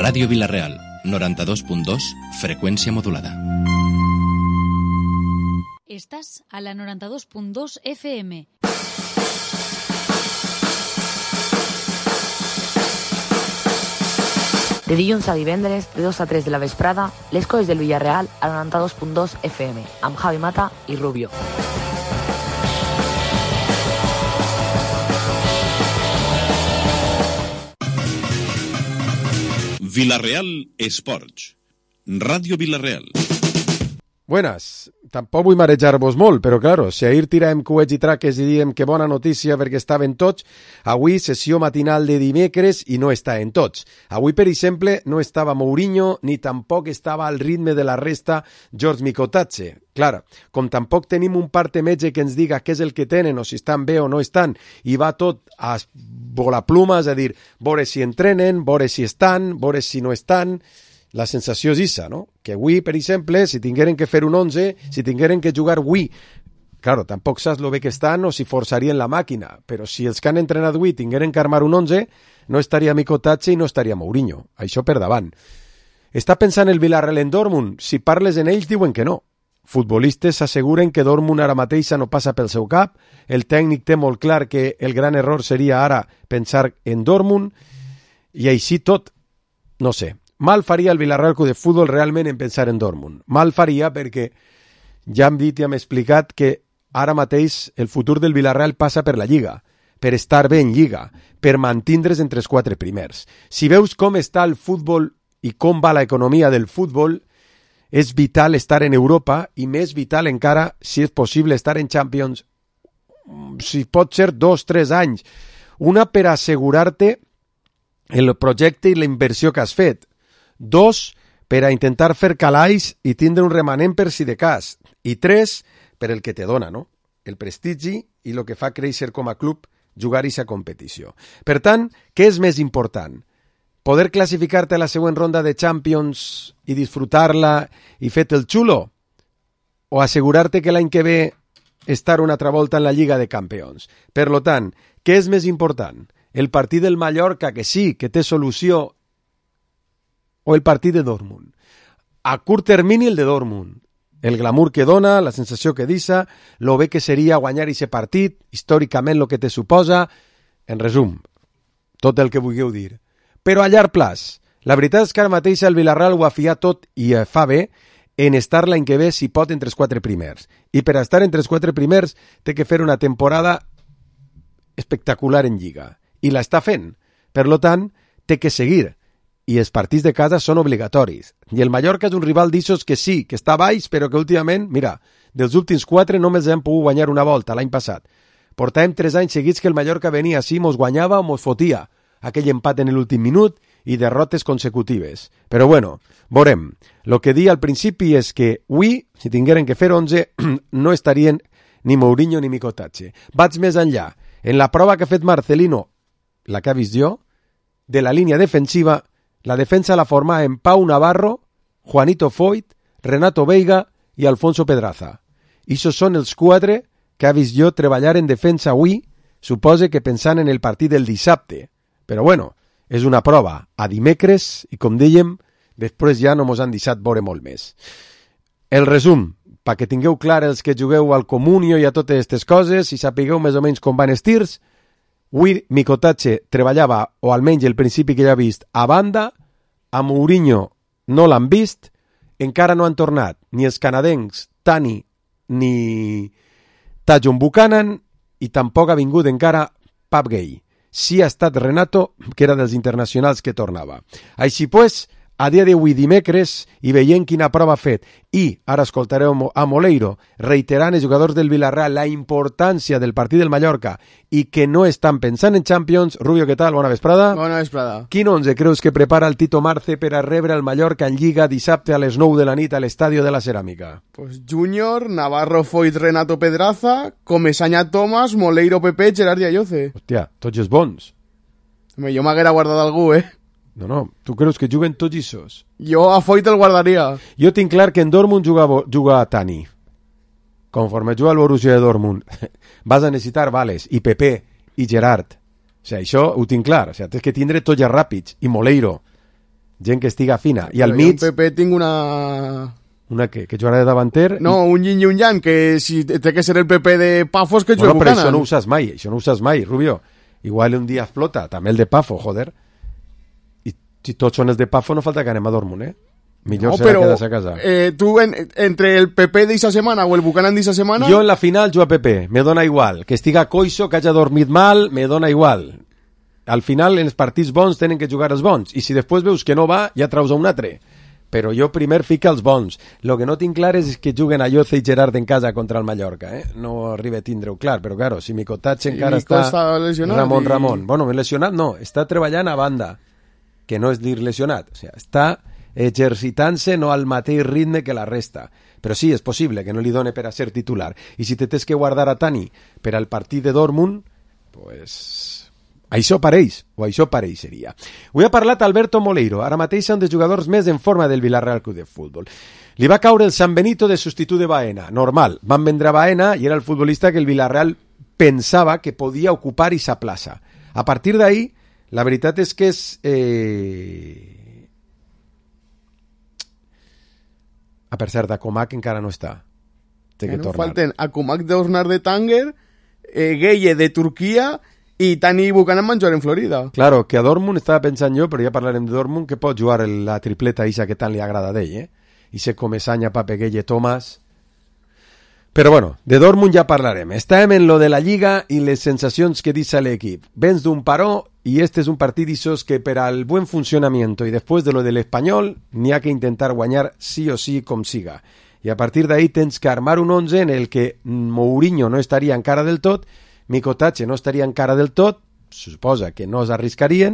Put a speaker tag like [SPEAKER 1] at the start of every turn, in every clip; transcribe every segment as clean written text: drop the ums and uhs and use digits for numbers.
[SPEAKER 1] Ràdio Vila-real, 92.2, freqüència modulada.
[SPEAKER 2] Estàs a la 92.2 FM.
[SPEAKER 3] De dilluns a divendres, de 2 a 3 de la vesprada, les coses del Villarreal a la 92.2 FM, amb Javi Mata i Rubio.
[SPEAKER 4] Vila-real Esports. Ràdio Vila-real.
[SPEAKER 5] Buenas. Tampoc vull marejar-vos molt, però claro, si ahir tiràvem coets i traques i diem que bona notícia perquè estaven tots, avui sessió matinal de dimecres i no estaven tots. Avui, per exemple, no estava Mourinho ni tampoc estava al ritme de la resta George Mikotatse. Clar, com tampoc tenim un parte metge que ens diga què és el que tenen o si estan bé o no estan i va tot a volar plumes, a dir, veure si entrenen, veure si estan, veure si no estan. La sensació és issa, no? Que avui, per exemple, si tingueren que fer un 11, si tingueren que jugar avui, claro, tampoc saps lo bé que estan o si forçarien la màquina, però si els que han entrenat avui tingueren que armar un 11, no estaria Mikotatse i no estaria Mourinho. Això per davant. Està pensant el Villarreal en Dortmund? Si parles en ells, diuen que no. Futbolistes s'asseguren que Dortmund ara mateixa no passa pel seu cap, el tècnic té molt clar que el gran error seria ara pensar en Dortmund, i així tot, no sé. Mal faria el Villarreal Club de Futbol realment en pensar en Dortmund. Mal faria perquè ja hem dit i hem explicat que ara mateix el futur del Villarreal passa per la Lliga, per estar bé en Lliga, per mantindre's entre els 4 primers. Si veus com està el futbol i com va l'economia del futbol, és vital estar en Europa i més vital encara, si és possible, estar en Champions, si pot ser 2-3 anys. Una, per assegurar-te el projecte i la inversió que has fet. 2, per a intentar fer calaix i tindre un remanent per si de cas. I 3, per el que te dona, no? El prestigi i el que fa créixer com a club jugar aquesta competició. Per tant, què és més important? Poder classificar-te a la següent ronda de Champions i disfrutar-la i fer-te el xulo? O assegurar-te que l'any que ve estar una altra volta en la Lliga de Campions? Per lo tant, què és més important? El partit del Mallorca, que sí, que té solució, o el partit de Dortmund? A curt termini el de Dortmund. El glamour que dona, la sensació que deixa, lo bé que seria guanyar aquest partit, històricament el que te suposa. En resum, tot el que vulgueu dir. Però a llarg plaç, la veritat és que ara mateix el Villarreal ho ha fiat tot i fa bé en estar l'any que ve si pot entre els 4 primers. I per estar entre els 4 primers té que fer una temporada espectacular en Lliga. I l'està fent. Per lo tant, té que seguir. I els partits de casa són obligatoris. I el Mallorca és un rival d'issos que sí, que està baix, però que últimament, mira, dels últims 4 només hem pogut guanyar una volta l'any passat. Portàvem 3 anys seguits que el Mallorca venia així, mos guanyava o mos fotia. Aquell empat en l'últim minut i derrotes consecutives. Però bueno, veurem. Lo que di al principi és que avui, si tingueren que fer 11, no estarien ni Mourinho ni Mikotatse. Vaig més enllà. En la prova que ha fet Marcelino, la que ha vist jo, de la línia defensiva, la defensa la forma en Pau Navarro, Juanito Foyt, Renato Veiga i Alfonso Pedraza. Ixos són els 4 que ha vist jo treballar en defensa avui, supose que pensant en el partit del dissabte. Però bueno, és una prova a dimecres i, com dèiem, després ja no mos han deixat veure molt més. El resum, perquè tingueu clar els que jugueu al Comunio i a totes aquestes coses i sapigueu més o menys com van estirs, avui Mikotatse treballava, o almenys el principi que ja he vist, a banda, a Mourinho no l'han vist, encara no han tornat ni els canadencs Tani ni Tajon Buchanan i tampoc ha vingut encara Pap Gay. Sí ha estat Renato, que era dels internacionals que tornava. Així pues, a dia d'avui dimecres i veient quina prova ha fet i ara escoltareu a Moleiro reiterant els jugadors del Villarreal la importància del partit del Mallorca i que no estan pensant en Champions. Rubio, què tal? Bona vesprada.
[SPEAKER 6] Bona vesprada.
[SPEAKER 5] Quin 11 creus que prepara el Tito Marce per a rebre el Mallorca en Lliga dissabte a les 9 de la nit a l'Estadio de la Ceràmica?
[SPEAKER 6] Pues Júnior, Navarro, Foyt, Renato, Pedraza, Comesaña, Tomás, Moleiro, Pepe, Gerard i Ayoce.
[SPEAKER 5] Hòstia, tots els bons.
[SPEAKER 6] Home, jo m'haguera guardat algú,
[SPEAKER 5] No, tu creus que juguen tots issos?
[SPEAKER 6] Jo a Foyt el guardaria.
[SPEAKER 5] Jo tinc clar que en Dortmund juga a Tani. Conforme juga al Borussia de Dortmund, vas a necessitar Vales, i Pepe, i Gerard. O sigui, això ho tinc clar. O sigui, tens que tindre tots ja ràpids. I Moleiro. gent que estiga fina. I al
[SPEAKER 6] Però
[SPEAKER 5] mig...
[SPEAKER 6] jo en PP tinc una...
[SPEAKER 5] Una què? Que jugarà de davanter?
[SPEAKER 6] No, un yin i un yang, que si té que ser el PP de Pafos que
[SPEAKER 5] Bueno,
[SPEAKER 6] juega
[SPEAKER 5] però
[SPEAKER 6] Buchanan.
[SPEAKER 5] això no ho saps mai, Rubio. Igual un dia explota, també el de Pafo, joder. I si tots són els de Pafo, no falta que anem a Dortmund, eh? Millor serà quedar-se a casa.
[SPEAKER 6] Tu, entre el PP d'eixa setmana o el Buchanan d'eixa setmana...
[SPEAKER 5] Jo en la final jugo a PP, me dona igual. Que estiga coixo, que hagi dormit mal, me dona igual. Al final, en els partits bons tenen que jugar els bons. I si després veus que no va, ja traus a un altre. Però jo primer fica els bons. Lo que no tinc clar és que juguen a Lloce i Gerard en casa contra el Mallorca, eh? No arriba a tindre-ho clar, però claro, si Micotatge encara està
[SPEAKER 6] lesionat
[SPEAKER 5] Ramon. Bueno, lesionat no, està treballant a banda, que no és dir lesionat, o sigui, està exercitant-se no al mateix ritme que la resta. Però sí, és possible que no li done per a ser titular. I si te tens que guardar a Tani per al partit de Dortmund, pues... Això pareixeria. Avui ha parlat Alberto Moleiro, ara mateix un dels jugadors més en forma del Villarreal Club de Futbol. Li va caure el San Benito de substitut de Baena, normal. Van vendre a Baena i era el futbolista que el Villarreal pensava que podia ocupar esa plaça. A partir d'ahí, la veritat és que és... per cert, Acomac encara no està. Té que tornar.
[SPEAKER 6] Falten Akumak d'Osnar de Tanger, Gueye de Turquia... i Tani Buchanan van jugar en Florida.
[SPEAKER 5] Claro, que a Dortmund estava pensant jo, però ja parlarem de Dortmund, que pot jugar la tripleta isa que tant li agrada d'ell, eh? I se Comesaña, Pape Gueye, Thomas... Però bueno, de Dortmund ja parlarem. Estàvem en lo de la Lliga i les sensacions que deixa l'equip. Vens d'un paró i este és un partit d'ixos que per al buen funcionamiento i després de lo de l'Espanyol n'hi ha que intentar guanyar sí o sí com siga. I a partir d'ahí tens que armar un 11 en el que Mourinho no estaria encara del tot, Micotatge no estaria encara del tot, suposa que no s'arriscarien,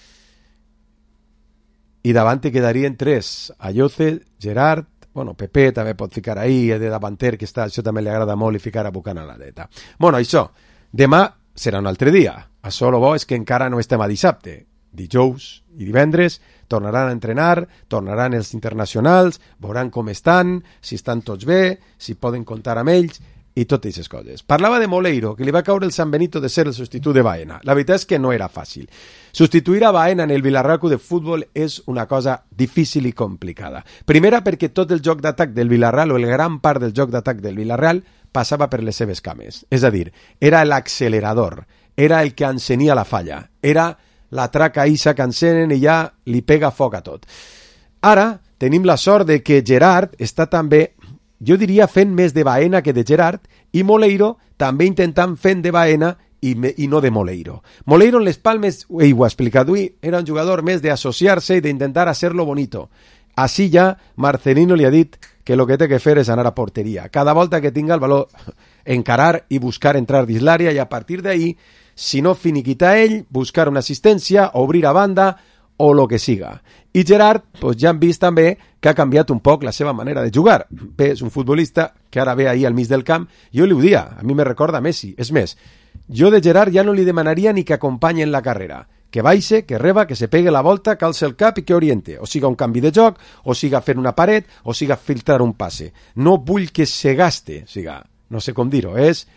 [SPEAKER 5] i davant te quedarien tres, Ayoce, Gerard, bueno, Pepe també pot ficar ahí, de davanter, que està, això també li agrada molt, i ficar a Buchanan a la dreta. Bueno, això, demà serà un altre dia, això el bo és que encara no estem a dissabte, dijous i divendres tornaran a entrenar, tornaran els internacionals, veuran com estan, si estan tots bé, si poden comptar amb ells, i totes aquestes coses. Parlava de Moleiro, que li va caure el San Benito de ser el substitut de Baena. La veritat és que no era fàcil. Substituir a Baena en el Villarreal Club de Futbol és una cosa difícil i complicada. Primera, perquè tot el joc d'atac del Villarreal, o el gran part del joc d'atac del Villarreal, passava per les seves cames. És a dir, era l'accelerador, era el que encenia la falla, era la traca isa que encenen i ja li pega foc a tot. Ara tenim la sort de que Gerard està també... jo diria fent més de Baena que de Gerard, i Moleiro també intentant fent de Baena i no de Moleiro. Moleiro en les Palmes, ho ha explicat avui, era un jugador més d'associar-se i d'intentar hacerlo bonito. Així ja Marcelino li ha dit que lo que té que fer és anar a porteria. Cada volta que tinga el valor, encarar i buscar entrar dins l'àrea, i a partir d'ahí, si no finiquita ell, buscar una assistència, obrir a banda o lo que siga. I Gerard, pues ja hem vist també que ha canviat un poc la seva manera de jugar. Bé, és un futbolista que ara ve ahí al mig del camp. Jo li ho dia, a mi me recorda Messi. És més, jo de Gerard ja no li demanaria ni que acompanyi en la carrera. Que baixe, que reba, que se pegue la volta, calce el cap i que oriente. O siga un canvi de joc, o siga fent una paret, o siga filtrar un passe. No vull que se gaste, siga, no sé com dir-ho, és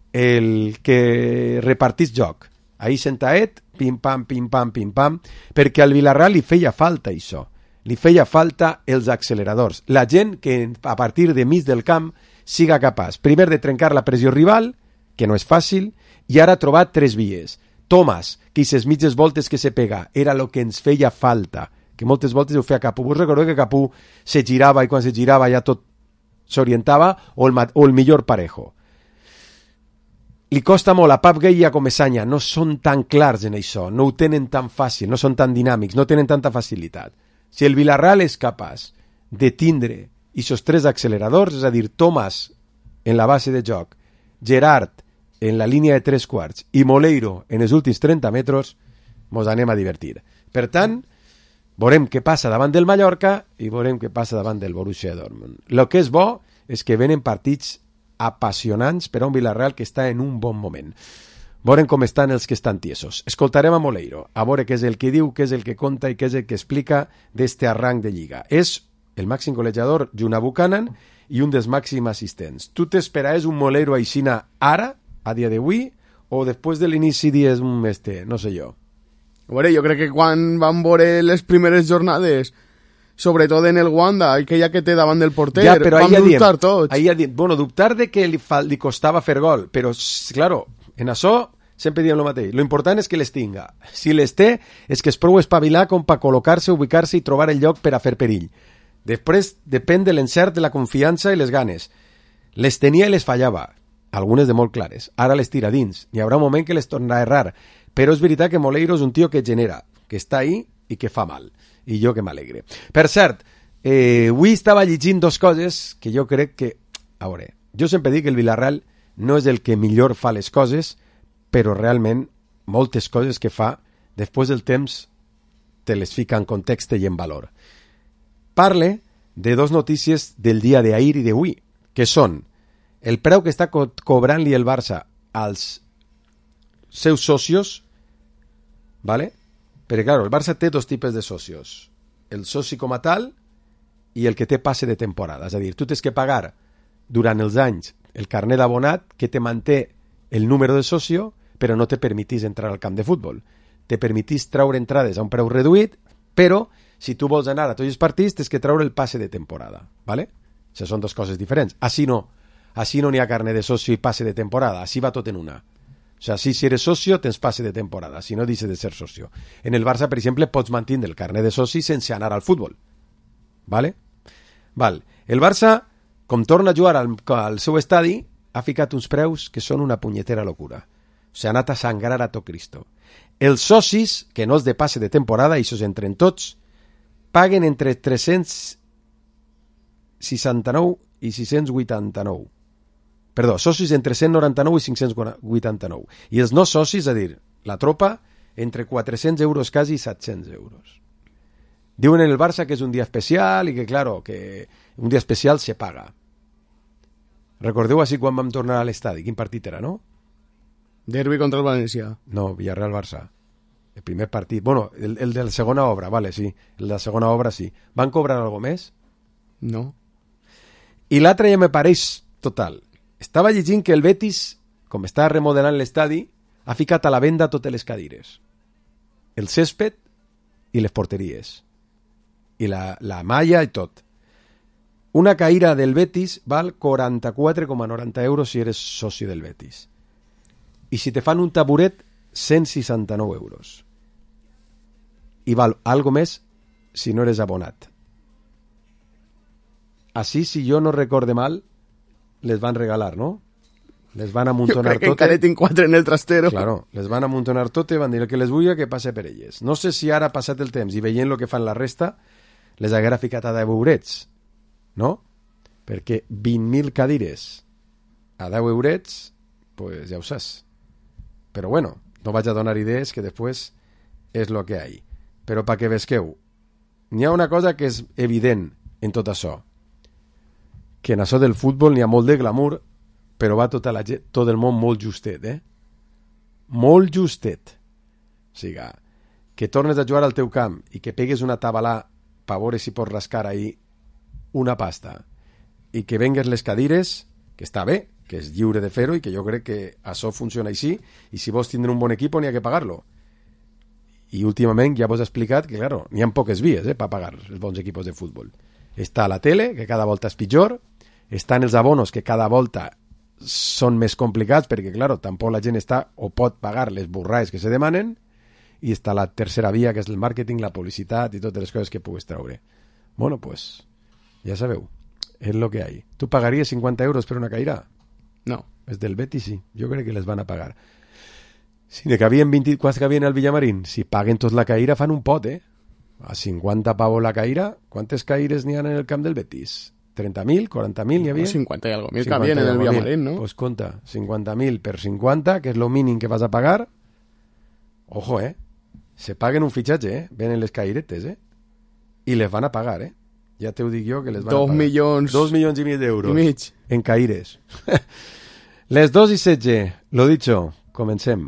[SPEAKER 5] el que repartís joc. Ahí sentaet, pim-pam, perquè al Villarreal li feia falta això. Li feia falta els acceleradors. La gent que a partir de mig del camp siga capaç, primer de trencar la pressió rival, que no és fàcil, i ara ha trobat tres vies. Thomas, que aquestes mitges voltes que se pega, era el que ens feia falta, que moltes voltes ho feia Capú. Vos recordeu que Capú se girava i quan se girava ja tot s'orientava, o el millor Parejo. Li costa molt a Pap Gueye i a Comesaña, no són tan clars en això, no ho tenen tan fàcil, no són tan dinàmics, no tenen tanta facilitat. Si el Villarreal és capaç de tindre aquests tres acceleradors, és a dir, Thomas en la base de joc, Gerard en la línia de 3/4 i Moleiro en els últims 30 metres, mos anem a divertir. Per tant, veurem què passa davant del Mallorca i veurem què passa davant del Borussia Dortmund. El que és bo és que venen partits apassionants per a un Villarreal que està en un bon moment. Veurem com estan els que estan tiesos. Escoltarem a Moleiro, a veure què és el que diu, què és el que conta i què és el que explica d'este arranc de Lliga. És el màxim golejador junt a Buchanan i un dels màxims assistents. Tu t'esperaves un Moleiro aixina ara, a dia d'avui, o després de l'inici dies no sé jo?
[SPEAKER 6] Bueno, jo crec que quan van veure les primeres jornades, sobretot en el Wanda, aquella que té davant del porter,
[SPEAKER 5] ja, però
[SPEAKER 6] vam dubtar tots.
[SPEAKER 5] Bueno, dubtar de que li costava fer gol, però, claro, en això sempre diem el mateix. Lo important és que les tinga. Si les té, és que és prou espavilar com per col·locar-se, ubicar-se i trobar el lloc per a fer perill. Després depèn de l'encert, de la confiança i les ganes. Les tenia i les fallava, algunes de molt clares. Ara les tira dins. Hi haurà un moment que les tornarà a errar. Però és veritat que Moleiro és un tio que genera, que està ahí i que fa mal. I jo que m'alegre. Per cert, avui estava llegint dos coses que jo crec que... A veure, jo sempre dic que el Villarreal no és el que millor fa les coses, però realment moltes coses que fa, després del temps, te les fica en context i en valor. Parle de dos notícies del dia d'ahir i d'avui, que són el preu que està cobrant-li el Barça als seus socios, ¿vale? Perquè, claro, el Barça té dos tipus de socios. El soci com a tal i el que té passe de temporada. És a dir, tu tens que pagar durant els anys el carnet d'abonat que te manté el número de socio, però no te permetís entrar al camp de futbol. Te permetís treure entrades a un preu reduït, però si tu vols anar a tots els partits tens que treure el passe de temporada. ¿Vale? Això són dues coses diferents. Així no n'hi ha carnet de socio i passe de temporada. Així va tot en una. O sea, si eres socio, tens passe de temporada, si no, deixes de ser socio. En el Barça, per exemple, pots mantenir el carnet de soci sense anar al futbol. ¿Vale? Val. El Barça, com torna a jugar al seu estadi, ha ficat uns preus que són una punyetera locura. O sigui, ha anat a sangrar a tot Cristo. Els socis, que no és de passe de temporada, i això s'entren tots, paguen entre 369 i 689. Perdó, socis entre 199 i 589. I els no socis, és a dir, la tropa, entre 400 euros quasi i 700 euros. Diuen en el Barça que és un dia especial i que, claro, que un dia especial se paga. Recordeu així quan vam tornar a l'estadi? Quin partit era, no?
[SPEAKER 6] Derbi contra el València.
[SPEAKER 5] No, Villarreal-Barça. El primer partit. Bueno, el de la segona obra, vale, sí. El de la segona obra, sí. Van cobrar algo més?
[SPEAKER 6] No.
[SPEAKER 5] I l'altre ja me pareix total. Estava llegint que el Betis, com està remodelant l'estadi, ha ficat a la venda totes les cadires. El césped i les porteries. I la malla i tot. Una caïra del Betis val 44,90 euros si eres soci del Betis. I si te fan un taburet, 169 euros. I val algo més si no eres abonat. Així, si jo no recorde mal, les van regalar, ¿no? Les van amuntonar
[SPEAKER 6] tot. Jo crec que encara tinc 4 en el trastero.
[SPEAKER 5] Claro, les van amuntonar tot i van dir que les vull que passe per elles. No sé si ara ha passat el temps i veient el que fan la resta, les haguera ficat a 10 eurets, no? Perquè 20.000 cadires a 10 eurets, pues ja ho saps. Però bueno, no vaig a donar idees que després és lo que hi ha. Però perquè vesqueu, n'hi ha una cosa que és evident en tot això, que en això del futbol n'hi ha molt de glamour, però va tot el món molt justet, molt justet. O sigui, que tornes a jugar al teu camp i que pegues una tabalà per veure si pots rascar ahí una pasta i que vengues les cadires, que està bé, que és lliure de fer-ho i que jo crec que això funciona així, i si vols tindre un bon equip n'hi ha que pagar-lo. I últimament ja vos he explicat que, claro, n'hi ha poques vies per pagar els bons equipos de futbol. Està la tele, que cada volta és pitjor, estan els abonos, que cada volta són més complicats, perquè, claro, tampoc la gent està o pot pagar les burrades que se demanen, i està la tercera via, que és el màrqueting, la publicitat i totes les coses que pugues treure. Bueno, pues, ja sabeu, és lo que hi ha. Tu pagaries 50 euros per una caïra?
[SPEAKER 6] No.
[SPEAKER 5] És del Betis, sí. Jo crec que les van a pagar. Si ne cabien 20, quants cabien al Villamarín? Si paguen tots la caïra, fan un pot, A 50 pavos la caïra, quantes caïres n'hi ha en el camp del Betis? 30.000, 40.000 n'hi havia?
[SPEAKER 6] 50 i algo mil que havien en el Villamarín, ¿no?
[SPEAKER 5] Pues compta, 50.000 per 50, que és lo mínim que vas a pagar. Ojo, se paguen un fitxatge, venen les caïretes, i les van a pagar, Ja te ho dic jo que les van a pagar. 2 milions i mig d'euros.
[SPEAKER 6] I mig.
[SPEAKER 5] En caïres. Les 2:16, lo dicho, comencem.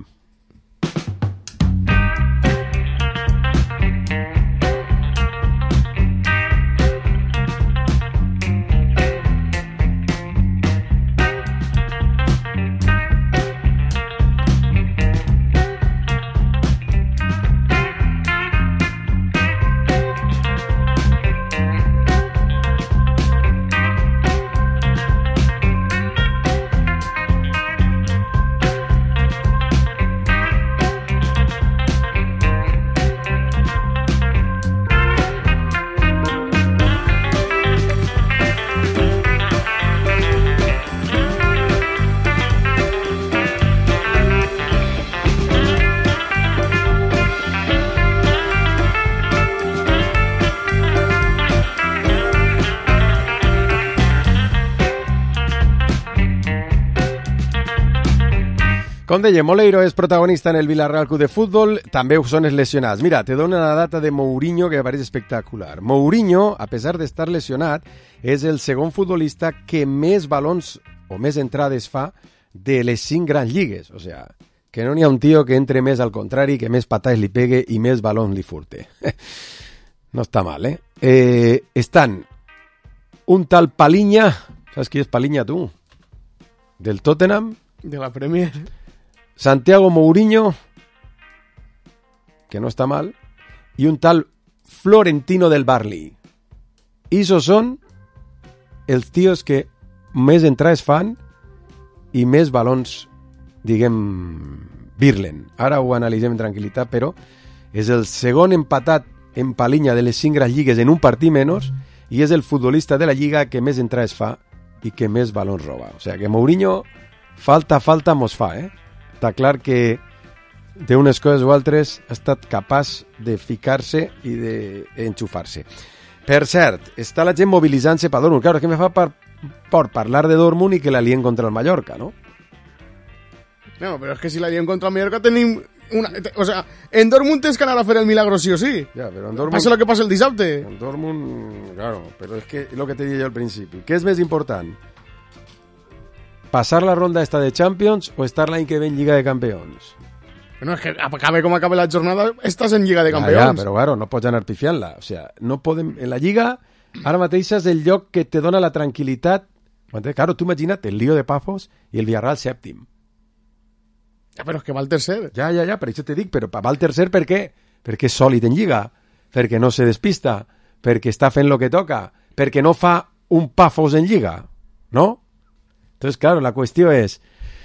[SPEAKER 5] Com deia, Moleiro és protagonista en el Villarreal Club de Futbol, també ho són els lesionats. Mira, te dono una data de Mourinho que me pareix espectacular. Mourinho, a pesar d'estar lesionat, és el segon futbolista que més balons o més entrades fa de les 5 grans lligues. O sea, que no n'hi ha un tio que entre més al contrari, que més patades li pegue i més balons li furte. No està mal, estan un tal Paliña, saps qui és Paliña, tu? Del Tottenham.
[SPEAKER 6] De la Premier.
[SPEAKER 5] Santiago Mourinho, que no està mal, i un tal Florentino del Barley. I esos són els tios que més entrades fan i més balons, diguem, virlen. Ara ho analitzem en tranquil·litat, però és el segon empatat en Paliña de les 5 grans lligues en un partit menys i és el futbolista de la lliga que més entrades fa i que més balons roba. O sigui que Mourinho, falta mos fa, Està clar que d'unes coses o altres ha estat capaç de ficar-se i d'enxufar-se. Per cert, està la gent mobilitzant-se per Dortmund. Claro, que me fa por parlar de Dortmund i que la lien contra el Mallorca, ¿no?
[SPEAKER 6] No, però és que si la lien contra el Mallorca tenim una... O sea, en Dortmund tens que anar a fer el milagro sí o sí.
[SPEAKER 5] Ja, però en Dortmund...
[SPEAKER 6] Passa lo que passa el dissabte.
[SPEAKER 5] En Dortmund, claro, però és que lo que te deia jo al principi. Què és més important? ¿Pasar la ronda esta de Champions o estar l'any que ve en Lliga de Campeons?
[SPEAKER 6] Bueno, és que acabe com acabe la jornada, estàs en Lliga de Campeons.
[SPEAKER 5] Ja, però claro, no pots anar pifiant-la. O sea, no podem... En la Lliga, ara mateix és el lloc que te dona la tranquil·litat. Claro, tu imagina't el lío de Pafos i el Villarreal sèptim.
[SPEAKER 6] Ja, però és que va el tercer.
[SPEAKER 5] Ja, per això te dic, però va el tercer per què? Perquè és sòlid en Lliga, perquè no se despista, perquè està fent lo que toca, perquè no fa un Pafos en Lliga, no? Entonces, claro, la qüestió és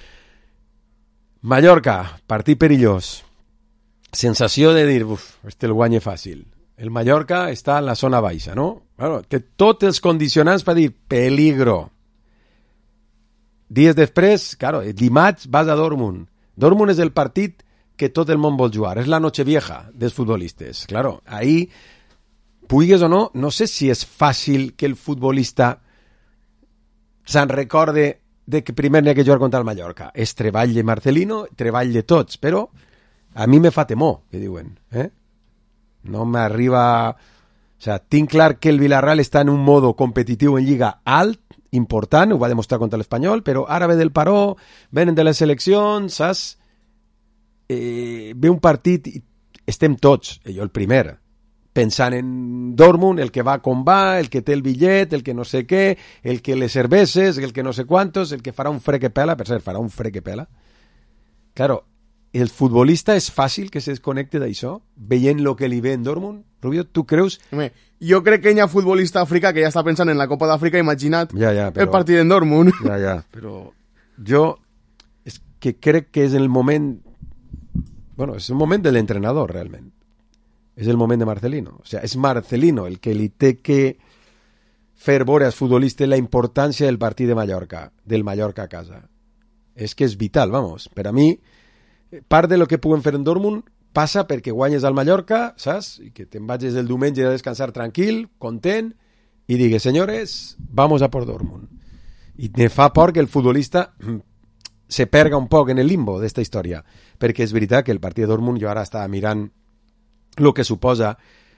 [SPEAKER 5] Mallorca, partit perillós, sensació de dir, este el guanye fàcil. El Mallorca està en la zona baixa, no? Claro, té tots els condicionants per dir peligro. Dies després, claro, dimarts vas a Dortmund. Dortmund és el partit que tot el món vol jugar, és la noche vieja dels futbolistes. Claro, ahí, pugues o no, no sé si és fàcil que el futbolista se'n recorde de que primer n'hi ha que jugar contra el Mallorca. És treball de Marcelino, treball de tots, però a mi me fa temor, que diuen. No m'arriba... O sea, tinc clar que el Villarreal està en un modo competitiu en Lliga alt, important, ho va demostrar contra l'Espanyol, però ara ve del paró, venen de les eleccions, saps? Ve un partit i estem tots, jo el primer, pensant en Dortmund, el que va com va, el que té el bitllet, el que no sé què, el que les cerveses, el que no sé quantos, el que farà un fre que pela, per cert, farà un fre que pela. Claro, el futbolista és fàcil que se desconnecte d'això, veient lo que li ve en Dortmund? Rubio, tu creus?
[SPEAKER 6] Home, jo crec que hi ha futbolista africà que ja està pensant en la Copa d'Àfrica, imagina't
[SPEAKER 5] però,
[SPEAKER 6] el partit en Dortmund.
[SPEAKER 5] Ja, però jo és que crec que és el moment... Bueno, és el moment de l'entrenador, realment. És el moment de Marcelino. O sea, és Marcelino el que li té que fer veure als futbolistes la importància del partit de Mallorca, del Mallorca a casa. És que és vital, vamos. Per a mi, part de lo que puguem fer en Dortmund passa perquè guanyes al Mallorca, saps? I que te'n vagis el diumenge a descansar tranquil, content, i digues, senyores, vamos a por Dortmund. I me fa por que el futbolista se perga un poc en el limbo d'esta història, perquè és veritat que el partit de Dortmund, jo ara estava mirant lo que suposa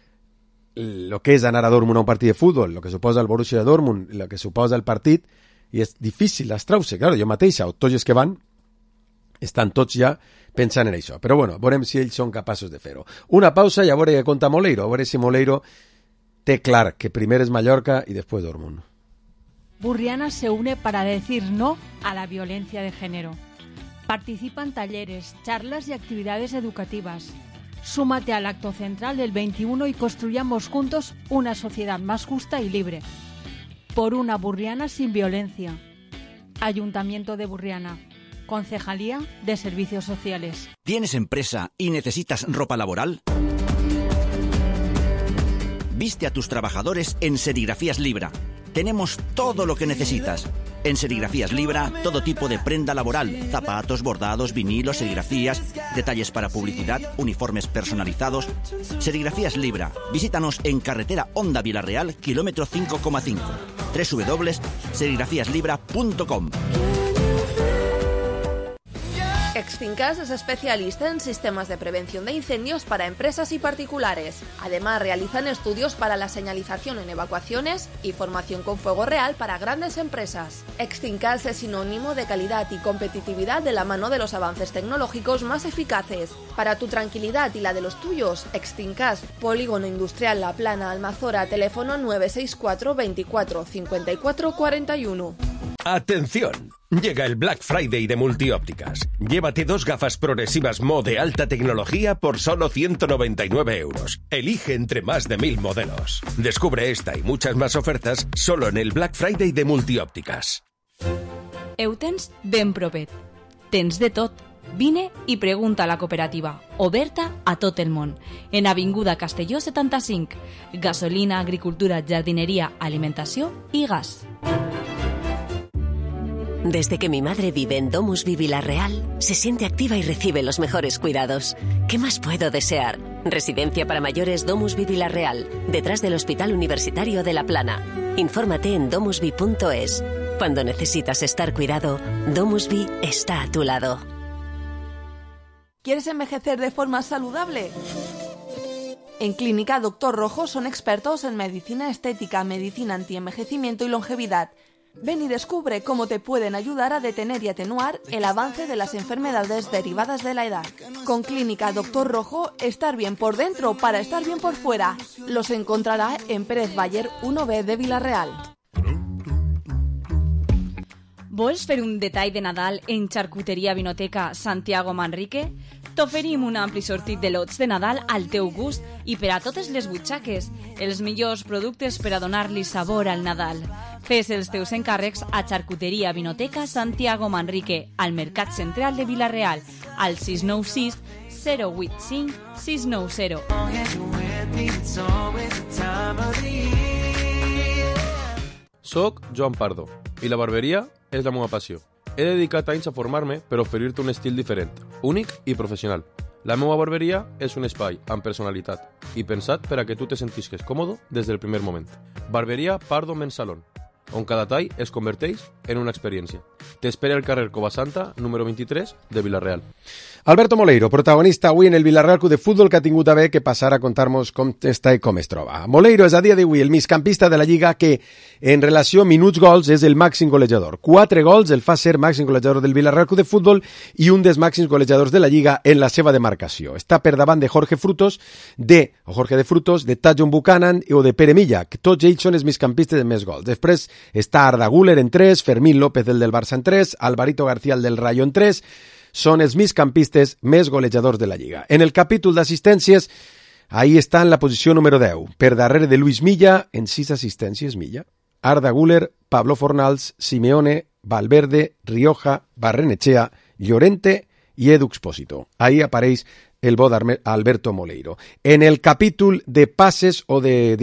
[SPEAKER 5] lo que és anar a Dortmund a un partit de futbol, lo que suposa el Borussia de Dortmund, lo que suposa el partit, i és difícil estrauxe, claro, jo mateixa, o tots els que van estan tots ja pensant en això, però bueno, veurem si ells són capaços de fer-ho. Una pausa i a veure què conta Moleiro, a veure si Moleiro té clar que primer és Mallorca i després Dortmund.
[SPEAKER 7] Burriana se une para decir no a la violencia de género. Participa en talleres, charlas y actividades educativas. Súmate al acto central del 21 y construyamos juntos una sociedad más justa y libre. Por una Burriana sin violencia. Ayuntamiento de Burriana. Concejalía de Servicios Sociales.
[SPEAKER 8] ¿Tienes empresa y necesitas ropa laboral? Viste a tus trabajadores en Serigrafías Libra. Tenemos todo lo que necesitas. En Serigrafías Libra, todo tipo de prenda laboral, zapatos, bordados, vinilos, serigrafías, detalles para publicidad, uniformes personalizados. Serigrafías Libra. Visítanos en carretera Honda Villarreal, kilómetro 5,5. www.serigrafiaslibra.com.
[SPEAKER 9] Extincas es especialista en sistemas de prevención de incendios para empresas y particulares. Además, realizan estudios para la señalización en evacuaciones y formación con fuego real para grandes empresas. Extincas es sinónimo de calidad y competitividad de la mano de los avances tecnológicos más eficaces. Para tu tranquilidad y la de los tuyos, Extincas, Polígono Industrial La Plana, Almazora, teléfono 964 24 54 41.
[SPEAKER 10] ¡Atención! Llega el Black Friday de Multiópticas. Llévate 2 gafas progresivas Mo de alta tecnología por solo 199 euros. Elige entre más de 1000 modelos. Descubre esta y muchas más ofertas solo en el Black Friday de Multiópticas.
[SPEAKER 11] Eutens ben propet. Tens de tot. Vine i pregunta a la cooperativa, oberta a tot el món, en Avinguda Castelló 75. Gasolina, agricultura, jardinería, alimentació i gas.
[SPEAKER 12] Desde que mi madre vive en Domusvi Vilarreal, se siente activa y recibe los mejores cuidados. ¿Qué más puedo desear? Residencia para mayores Domusvi Vilarreal, detrás del Hospital Universitario de La Plana. Infórmate en domusvi.es. Cuando necesitas estar cuidado, Domusvi está a tu lado.
[SPEAKER 9] ¿Quieres envejecer de forma saludable? En Clínica Doctor Rojo son expertos en medicina estética, medicina antienvejecimiento y longevidad. Ven y descubre cómo te pueden ayudar a detener y atenuar el avance de las enfermedades derivadas de la edad. Con Clínica Doctor Rojo, estar bien por dentro para estar bien por fuera. Los encontrará en Pérez Baller 1B de Vilareal.
[SPEAKER 11] Vols fer un detall de Nadal en Charcuteria Vinoteca Santiago Manrique? T'oferim un ampli sortit de lots de Nadal al teu gust i per a totes les butxaques, els millors productes per a donar-li sabor al Nadal. Fes els teus encàrrecs a Charcuteria Vinoteca Santiago Manrique, al Mercat Central de Vilareal, al 696 085 690.
[SPEAKER 5] Soc Joan Pardo i la barberia és la meva passió. He dedicat anys a formar-me per oferir-te un estil diferent, únic i professional. La meva barberia és un espai amb personalitat i pensat per a que tu te sentisques còmode des del primer moment. Barberia Pardo Men's Salon, on cada tall es converteix en una experiència. T'espera al carrer Covasanta, número 23, de Vilareal. Alberto Moleiro, protagonista avui en el Vilareal Club de Futbol, que ha tingut a bé que passar a contar-nos com està i com es troba. Moleiro és a dia d'avui el migcampista de la Lliga que, en relació a minuts-gols, és el màxim golejador. 4 gols el fa ser màxim golejador del Vilareal Club de Futbol i un dels màxims golejadors de la Lliga en la seva demarcació. Està per davant de Jorge de Frutos, de Tajon Buchanan o de Pere Milla, que tots ells són els migcampistes de més gols. Després està Arda Güler en 3, Fermín López del Barça en 3, Alvarito García del Rayo en 3, són els migcampistes més golejadors de la Lliga. En el capítol d'assistències, ahí està en la posició número 10, per darrere de Luis Milla, en 6 assistències Milla, Arda Güler, Pablo Fornals, Simeone, Valverde, Rioja, Barrenechea, Llorente i Edu Expósito. Ahí apareix el bo d'Alberto Moleiro. En el capítol de passes o de,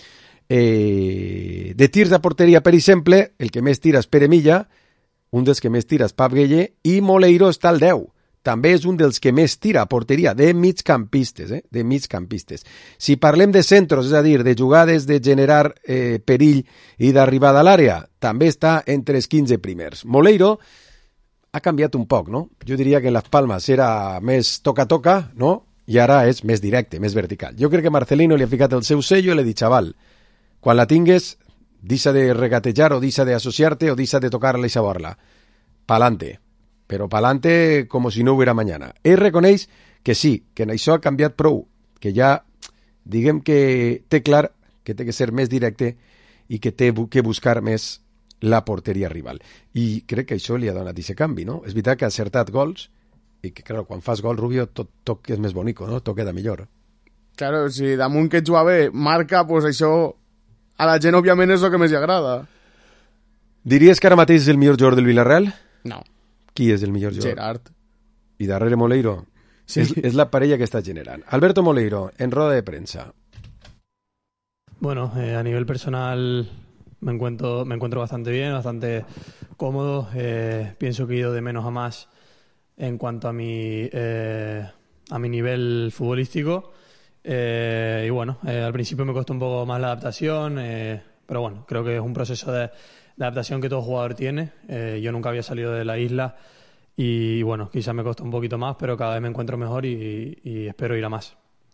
[SPEAKER 5] de tirs de porteria, per exemple, el que més tira és Pere Milla, un dels que més tira és Pap Gueye, i Moleiro està al 10. També és un dels que més tira a porteria de migcampistes, de migcampistes. Si parlem de centros, és a dir, de jugades de generar perill i d'arribada a l'àrea, també està entre els 15 primers. Moleiro ha canviat un poc, no? Jo diria que en Las Palmas era més toca-toca, no? I ara és més directe, més vertical. Jo crec que Marcelino li ha ficat el seu sello i li ha dit, xaval, quan la tingues, deixa de regatejar o deixa de associar-te o deixa de tocar-la i saber-la. Pa'lante. Però pa'lante com si no hubiera mañana. Ell reconeix que sí, que en això ha canviat prou, que ja, diguem que té clar que té que ser més directe i que té que buscar més la porteria rival. I crec que això li ha donat aquest canvi, no? És veritat que ha acertat gols i que, clar, quan fas gol, Rubio, tot és més bonico, no? Tot queda millor.
[SPEAKER 6] Claro, si damunt que juga bé marca, pues això a la gent, òbviament, és el que més li agrada.
[SPEAKER 5] Diries que ara mateix és el millor jugador del Villarreal?
[SPEAKER 6] No.
[SPEAKER 5] Qui és el millor jugador?
[SPEAKER 6] Gerard.
[SPEAKER 5] I darrere Moleiro? Sí. És la parella que està generant. Alberto Moleiro, en roda de prensa.
[SPEAKER 13] Bueno, a nivel personal me encuentro bastante bien, bastante cómodo. Pienso que he ido de menos a más en cuanto a mi nivel futbolístico. Y bueno, al principio me costó un poco más la adaptación, pero bueno, creo que es un proceso de adaptación que todo jugador tiene. Yo nunca había salido de la isla y bueno, quizás me costó un poquito más, pero cada vez me encuentro mejor y espero ir a más.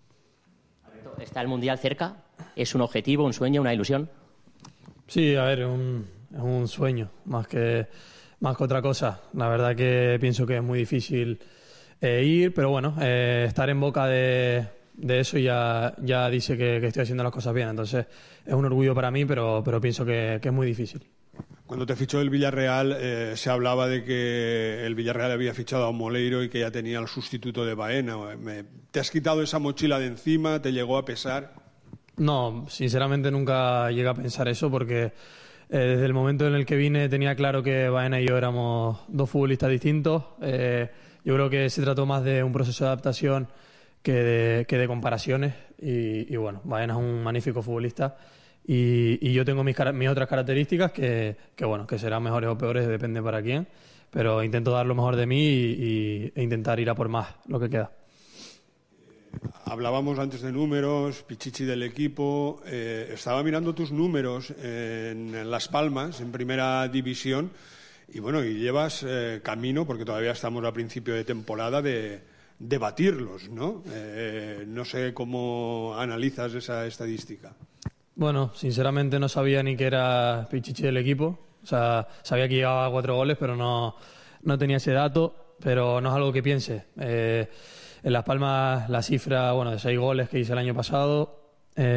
[SPEAKER 14] ¿Está el Mundial cerca? ¿Es un objetivo, un sueño, una ilusión?
[SPEAKER 13] Sí, a ver, es un sueño, más que otra cosa. La verdad que pienso que es muy difícil ir, pero bueno, estar en boca de eso ya dice que estoy haciendo las cosas bien. Entonces es un orgullo para mí, pero pienso que es muy difícil.
[SPEAKER 15] Cuando te fichó el Villarreal se hablaba de que el Villarreal había fichado a Moleiro y que ya tenía el sustituto de Baena. ¿Te has quitado esa mochila de encima? ¿Te llegó a pesar? No, sinceramente nunca llegué a pensar eso porque desde el momento en el que vine tenía claro que Baena y yo éramos dos futbolistas distintos. Yo creo que se trató más de un proceso de adaptación que de comparaciones y bueno, Baena es un magnífico futbolista y yo tengo mis otras características que bueno, que serán mejores o peores, depende para quién, pero intento dar lo mejor de mí e intentar ir a por más lo que queda. Hablábamos antes de números, Pichichi del equipo. Estaba mirando tus números en Las Palmas, en primera división, y bueno, y llevas camino, porque todavía estamos a principio de temporada, de batirlos, ¿no? No sé cómo analizas esa estadística. Bueno, sinceramente no sabía ni que era Pichichi del equipo. O sea, sabía que llevaba 4 goles, pero no tenía ese dato, pero no es algo que piense. En Las Palmas la cifra, bueno, de 6 goles que hice el año pasado,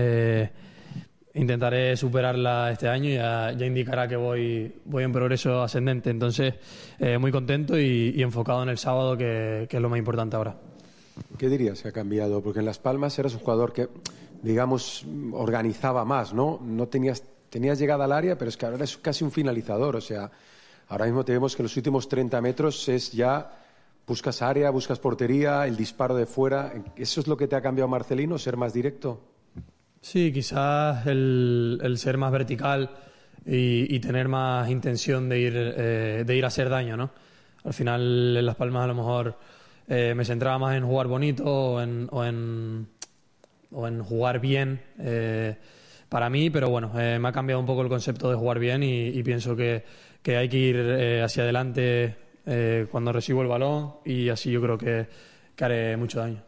[SPEAKER 15] intentaré superarla este año y ya indicará que voy en progreso ascendente. Entonces, muy contento y enfocado en el sábado, que es lo más importante ahora.
[SPEAKER 5] ¿Qué dirías que ha cambiado? Porque en Las Palmas eras un jugador que, digamos, organizaba más, ¿no? No tenías llegada al área, pero es que ahora eres casi un finalizador. O sea, ahora mismo te vemos que en los últimos 30 metros es ya... Buscas área, buscas portería, el disparo de fuera. ¿Eso es lo que te ha cambiado, Marcelino, ser más directo? Sí, quizás el ser más vertical y tener más intención de ir a hacer daño, ¿no? Al final, en Las Palmas a lo mejor me centraba más en jugar bonito o en jugar bien para mí, pero bueno, me ha cambiado un poco el concepto de jugar bien y pienso que hay que ir hacia adelante cuando recibo el balón y así yo creo que haré mucho daño.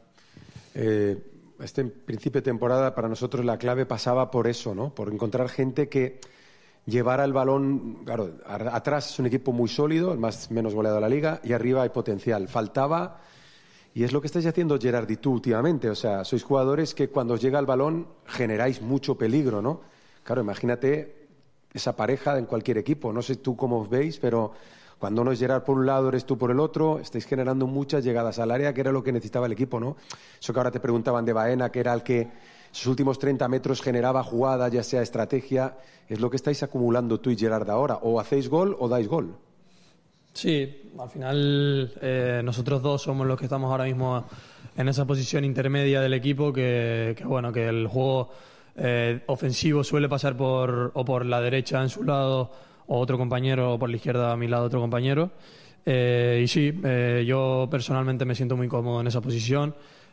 [SPEAKER 5] Este principio de temporada para nosotros la clave pasaba por eso, ¿no? Por encontrar gente que llevara el balón. Claro, atrás es un equipo muy sólido, el menos goleado de la liga, y arriba hay potencial. Faltaba, y es lo que estáis haciendo Gerard y tú últimamente. O sea, sois jugadores que cuando os llega el balón generáis mucho peligro, ¿no? Claro, imagínate esa pareja en cualquier equipo. No sé tú cómo os veis, pero cuando uno es Gerard por un lado, eres tú por el otro, estáis generando muchas llegadas al área, que era lo que necesitaba el equipo, ¿no? Eso que ahora te preguntaban de Baena, que era el que sus últimos 30 metros generaba jugada, ya sea estrategia, es lo que estáis acumulando tú y Gerard ahora. O hacéis gol o dais gol. Sí, al final nosotros dos somos los que estamos ahora mismo en esa posición intermedia del equipo, que bueno, que el juego ofensivo suele pasar por la derecha en su lado, o otro compañero, o por la izquierda a mi lado otro compañero. Y sí, yo personalmente me siento muy cómodo en esa posición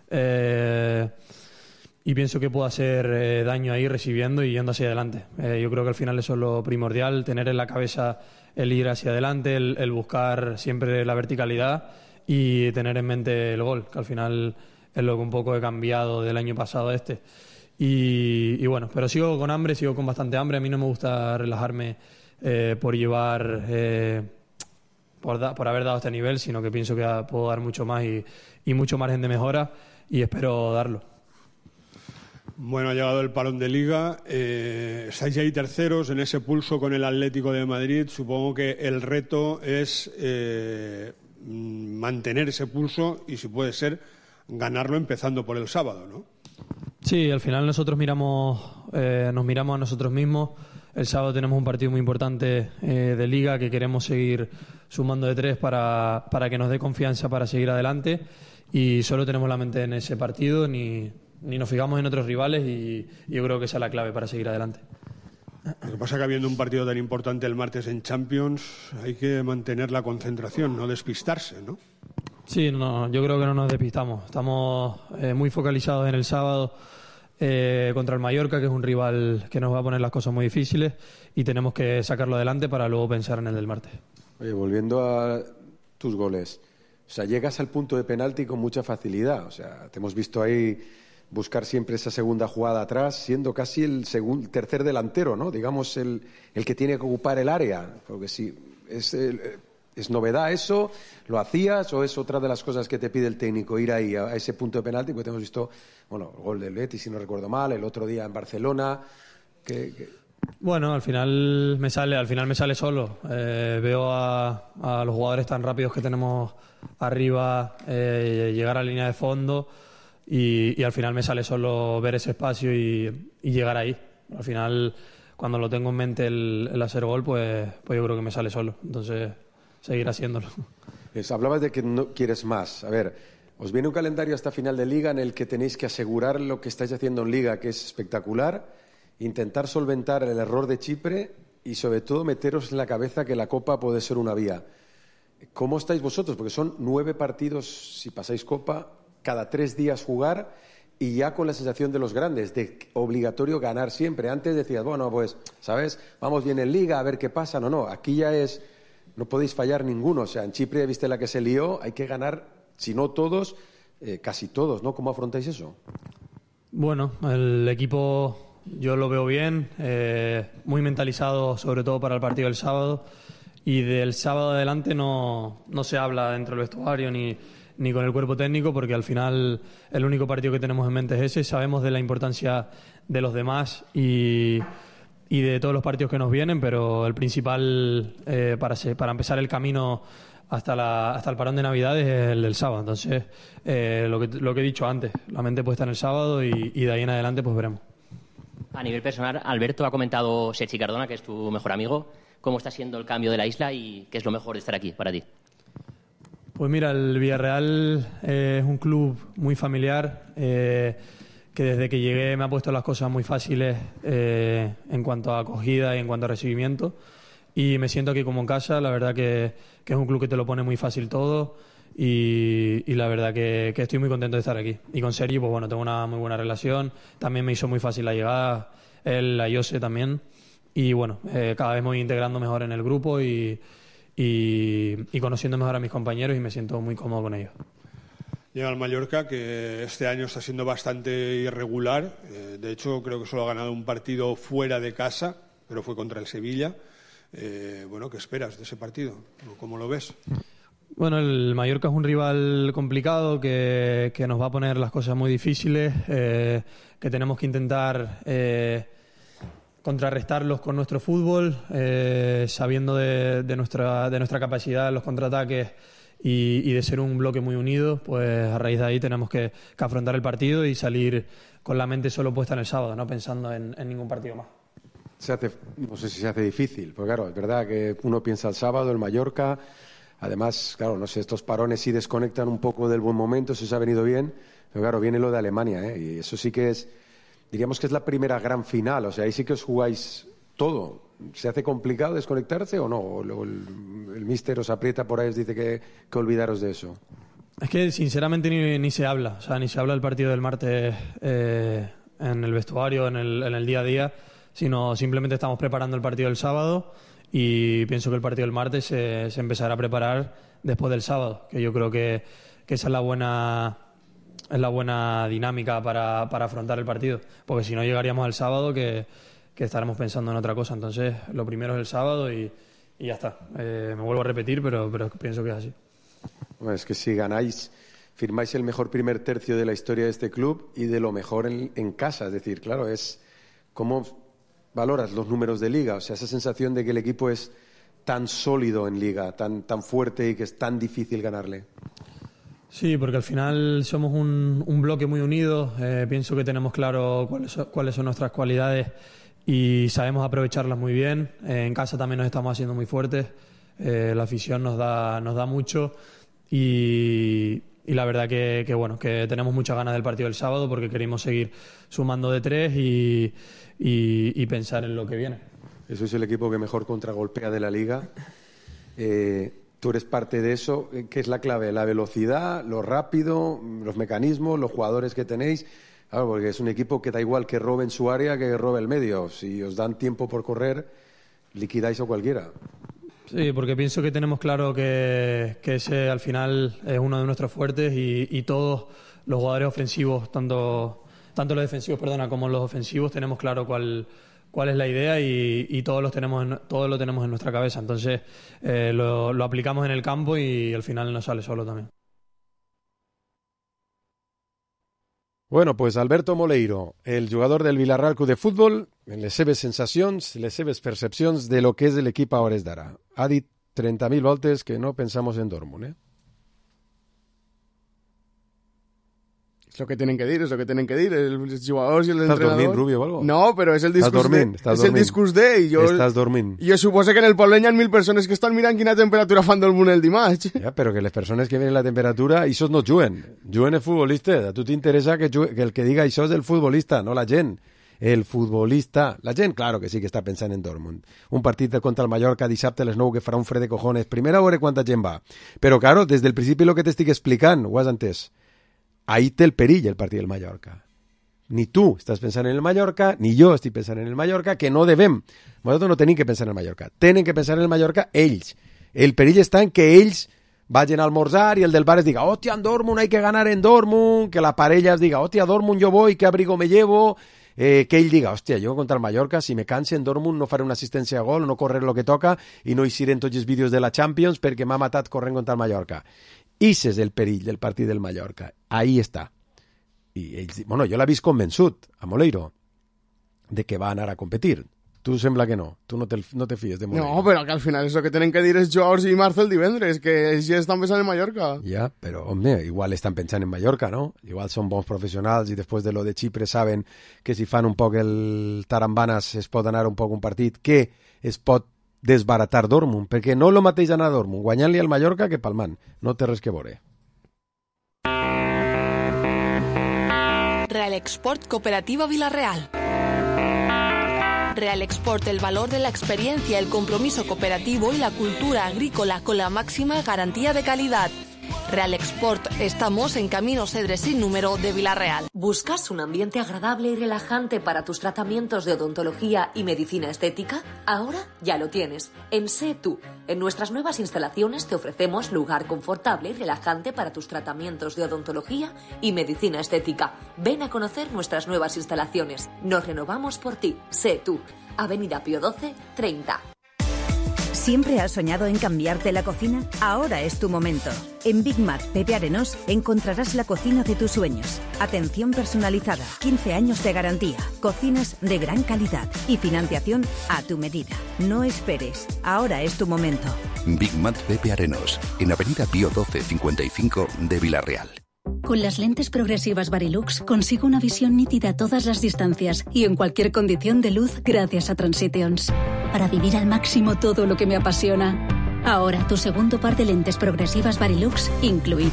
[SPEAKER 5] y pienso que puedo hacer daño ahí recibiendo y yendo hacia adelante. Yo creo que al final eso es lo primordial, tener en la cabeza el ir hacia adelante, el buscar siempre la verticalidad y tener en mente el gol, que al final es lo que un poco he cambiado del año pasado a este. Y bueno, pero sigo con hambre, sigo con bastante hambre. A mí no me gusta relajarme por llevar, por haber dado este nivel, sino que pienso que puedo dar mucho más y mucho margen de mejora y espero darlo. Bueno, ha llegado el parón de Liga, estáis ahí terceros en ese pulso con el Atlético de Madrid. Supongo que el reto es mantener ese pulso y, si puede ser, ganarlo empezando por el sábado, ¿no? Sí, al final nosotros nos miramos a nosotros mismos. El sábado tenemos un partido muy importante de Liga que queremos seguir sumando de 3 para que nos dé confianza para seguir adelante, y solo tenemos la mente en ese partido, ni nos fijamos en otros rivales, y yo creo que esa es la clave para seguir adelante. Lo que pasa es que habiendo un partido tan importante el martes en Champions hay que mantener la concentración, no despistarse, ¿no? Sí, no, yo creo que no nos despistamos. Estamos muy focalizados en el sábado contra el Mallorca, que es un rival que nos va a poner las cosas muy difíciles, y tenemos que sacarlo adelante para luego pensar en el del martes. Oye, volviendo a tus goles. O sea, llegas al punto de penalti con mucha facilidad. O sea, te hemos visto ahí buscar siempre esa segunda jugada atrás, siendo casi el tercer delantero, ¿no? Digamos, el que tiene que ocupar el área. Porque si es novedad eso, ¿lo hacías o es otra de las cosas que te pide el técnico, ir ahí a ese punto de penalti? Porque te hemos visto, bueno, el gol del Betis, si no recuerdo mal, el otro día en Barcelona.
[SPEAKER 13] Bueno, al final me sale solo. Veo a los jugadores tan rápidos que tenemos arriba llegar a la línea de fondo y al final me sale solo ver ese espacio y llegar ahí. Al final, cuando lo tengo en mente el hacer gol, pues yo creo que me sale solo. Entonces, seguir haciéndolo.
[SPEAKER 5] Hablabas de que no quieres más. A ver, os viene un calendario hasta final de Liga en el que tenéis que asegurar lo que estáis haciendo en Liga, que es espectacular, intentar solventar el error de Chipre y, sobre todo, meteros en la cabeza que la Copa puede ser una vía. ¿Cómo estáis vosotros? Porque son 9 partidos, si pasáis Copa, cada 3 días jugar y ya con la sensación de los grandes, de obligatorio ganar siempre. Antes decías, bueno, pues, ¿sabes? Vamos bien en Liga, a ver qué pasa. No, aquí ya es... No podéis fallar ninguno. O sea, en Chipre, viste la que se lió, hay que ganar, si no todos, casi todos, ¿no? ¿Cómo afrontáis eso?
[SPEAKER 13] Bueno, el equipo yo lo veo bien, muy mentalizado, sobre todo para el partido del sábado. Y del sábado adelante no se habla dentro del vestuario ni con el cuerpo técnico, porque al final el único partido que tenemos en mente es ese. Sabemos de la importancia de los demás y de todos los partidos que nos vienen, pero el principal para empezar el camino hasta el parón de Navidad es el del sábado. Entonces, lo que he dicho antes, la mente puesta en el sábado y de ahí en adelante pues veremos.
[SPEAKER 14] A nivel personal, Alberto ha comentado Sechi Cardona, que es tu mejor amigo. ¿Cómo está siendo el cambio de la isla y qué es lo mejor de estar aquí para ti?
[SPEAKER 13] Pues mira, el Villarreal es un club muy familiar, que desde que llegué me ha puesto las cosas muy fáciles en cuanto a acogida y en cuanto a recibimiento. Y me siento aquí como en casa. La verdad que es un club que te lo pone muy fácil todo y la verdad que estoy muy contento de estar aquí. Y con Sergi, pues bueno, tengo una muy buena relación. También me hizo muy fácil la llegada, él, a Jose también. Y bueno, cada vez me voy integrando mejor en el grupo y conociendo mejor a mis compañeros y me siento muy cómodo con ellos.
[SPEAKER 15] Llega al Mallorca, que este año está siendo bastante irregular. De hecho, creo que solo ha ganado un partido fuera de casa, pero fue contra el Sevilla. Bueno, ¿qué esperas de ese partido? ¿Cómo lo ves?
[SPEAKER 13] Bueno, el Mallorca es un rival complicado que nos va a poner las cosas muy difíciles, que tenemos que intentar contrarrestarlos con nuestro fútbol, sabiendo de nuestra capacidad en los contraataques y de ser un bloque muy unido. Pues a raíz de ahí tenemos que afrontar el partido y salir con la mente solo puesta en el sábado, no pensando en ningún partido más.
[SPEAKER 5] No sé si se hace difícil, porque claro, es verdad que uno piensa el sábado, el Mallorca. Además, claro, no sé, estos parones sí desconectan un poco del buen momento, eso se ha venido bien, pero claro, viene lo de Alemania, y eso sí que es, diríamos que es la primera gran final, o sea, ahí sí que os jugáis todo. ¿Se hace complicado desconectarse o no? ¿O el míster os aprieta por ahí, os dice que olvidaros de eso?
[SPEAKER 13] Es que sinceramente ni se habla, o sea, ni se habla del partido del martes en el vestuario, en el día a día, sino simplemente estamos preparando el partido del sábado. Y pienso que el partido del martes se empezará a preparar después del sábado, que yo creo que esa es la buena dinámica para afrontar el partido, porque si no llegaríamos al sábado que estaremos pensando en otra cosa. Entonces lo primero es el sábado y ya está. Me vuelvo a repetir, pero pienso que es así.
[SPEAKER 5] Bueno, es que si ganáis, firmáis el mejor primer tercio de la historia de este club y de lo mejor en casa, es decir, claro, es como... ¿Valoras los números de Liga? O sea, esa sensación de que el equipo es tan sólido en Liga, tan fuerte y que es tan difícil ganarle.
[SPEAKER 13] Sí, porque al final somos un bloque muy unido. Pienso que tenemos claro cuáles son nuestras cualidades y sabemos aprovecharlas muy bien. En casa también nos estamos haciendo muy fuertes. La afición nos da mucho y la verdad que bueno, que tenemos muchas ganas del partido del sábado porque queremos seguir sumando de 3 y pensar en lo que viene.
[SPEAKER 5] Eso es el equipo que mejor contragolpea de la Liga. Tú eres parte de eso. ¿Qué es la clave? ¿La velocidad, lo rápido, los mecanismos, los jugadores que tenéis? Claro, porque es un equipo que da igual que robe en su área que robe el medio. Si os dan tiempo por correr, liquidáis a cualquiera.
[SPEAKER 13] Sí, porque pienso que tenemos claro que ese al final es uno de nuestros fuertes y todos los jugadores ofensivos, tanto los defensivos, como los ofensivos, tenemos claro cuál es la idea y todos lo tenemos en nuestra cabeza. Entonces lo aplicamos en el campo y al final nos sale solo también.
[SPEAKER 5] Bueno, pues Alberto Moleiro, el jugador del Villarreal Club de Futbol, en les seves sensacions, les seves percepcions de lo que és l'equip a hores d'ara. Ha dit 30.000 voltes que no pensamos en Dortmund,
[SPEAKER 6] Es lo que tienen que decir, els jugadors i els
[SPEAKER 5] ¿Estás
[SPEAKER 6] entrenadors.
[SPEAKER 5] dormint, Rubio, o algo?
[SPEAKER 6] No, però és el discurs el discurs d'ell.
[SPEAKER 5] Estàs dormint.
[SPEAKER 6] Jo suposo que en el Pobleñ hi ha 1.000 persones que estan mirant quina temperatura fan Dortmund el dimarts.
[SPEAKER 5] Ja, però que les persones que miren la temperatura, això no juguen. Juguen els futbolistes. A tu t'interessa que el que diga això és el futbolista, no la gent. El futbolista. La gent, claro que sí que està pensant en Dortmund. Un partit contra el Mallorca dissabte a les 9 que farà un fred de cojones. Primer a veure quanta gent va. Però, claro, des del principi el que t'estic explicant, ho has entès. Ahí té el perill el partit del Mallorca. Ni tu estàs pensant en el Mallorca, ni jo estic pensant en el Mallorca, que no devem. Nosaltres no tenim que pensar en el Mallorca. Tenen que pensar en el Mallorca ells. El perill està en que ells vagin a almorzar y el del bar es diga, hostia, en Dortmund hay que ganar en Dortmund, que la parella es diga, hostia, Dortmund yo voy, ¿qué abrigo me llevo? Que ell diga, hòstia, jo contra el Mallorca, si me canse en Dortmund no faré una assistència a gol, no correr lo que toca i no eixiré en tots els vídeos de la Champions perquè m'ha matat corrent contra el Mallorca. Ix és el perill del partit del Mallorca. Ahí està. I ells, bueno, jo l'he vist convençut, a Moleiro, de que va anar a competir. Tu sembla que no. Tu no te fies de Moleiro.
[SPEAKER 6] No, però que al final això que tenen que dir és George i Marcel divendres, que ells ja estan pensant en Mallorca.
[SPEAKER 5] Ja, però, home, igual estan pensant en Mallorca, no? Igual són bons professionals i després de lo de Xipre saben que si fan un poc el tarambanes es pot anar un poc un partit que es pot desbaratar Dortmund, perquè no lo mateix anar a Dortmund guanyant-li al Mallorca que palmant. No té res que veure.
[SPEAKER 9] Real Export Cooperativa Villarreal. Real Export, el valor de la experiencia, el compromiso cooperativo y la cultura agrícola con la máxima garantía de calidad. Real Export, estamos en Camino Cedres sin número de Villarreal.
[SPEAKER 12] ¿Buscas un ambiente agradable y relajante para tus tratamientos de odontología y medicina estética? Ahora ya lo tienes. En Sé Tú. En nuestras nuevas instalaciones te ofrecemos lugar confortable y relajante para tus tratamientos de odontología y medicina estética. Ven a conocer nuestras nuevas instalaciones. Nos renovamos por ti. Sé Tú. Avenida Pío XII, 30.
[SPEAKER 16] ¿Siempre has soñado en cambiarte la cocina? Ahora es tu momento. En Big Mac Pepe Arenós encontrarás la cocina de tus sueños. Atención personalizada, 15 años de garantía, cocinas de gran calidad y financiación a tu medida. No esperes, ahora es tu momento.
[SPEAKER 17] Big Mac Pepe Arenós, en Avenida Pío XII 55 de Villarreal.
[SPEAKER 18] Con las lentes progresivas Varilux consigo una visión nítida a todas las distancias y en cualquier condición de luz gracias a Transitions. Para vivir al máximo todo lo que me apasiona. Ahora tu segundo par de lentes progresivas Varilux incluido.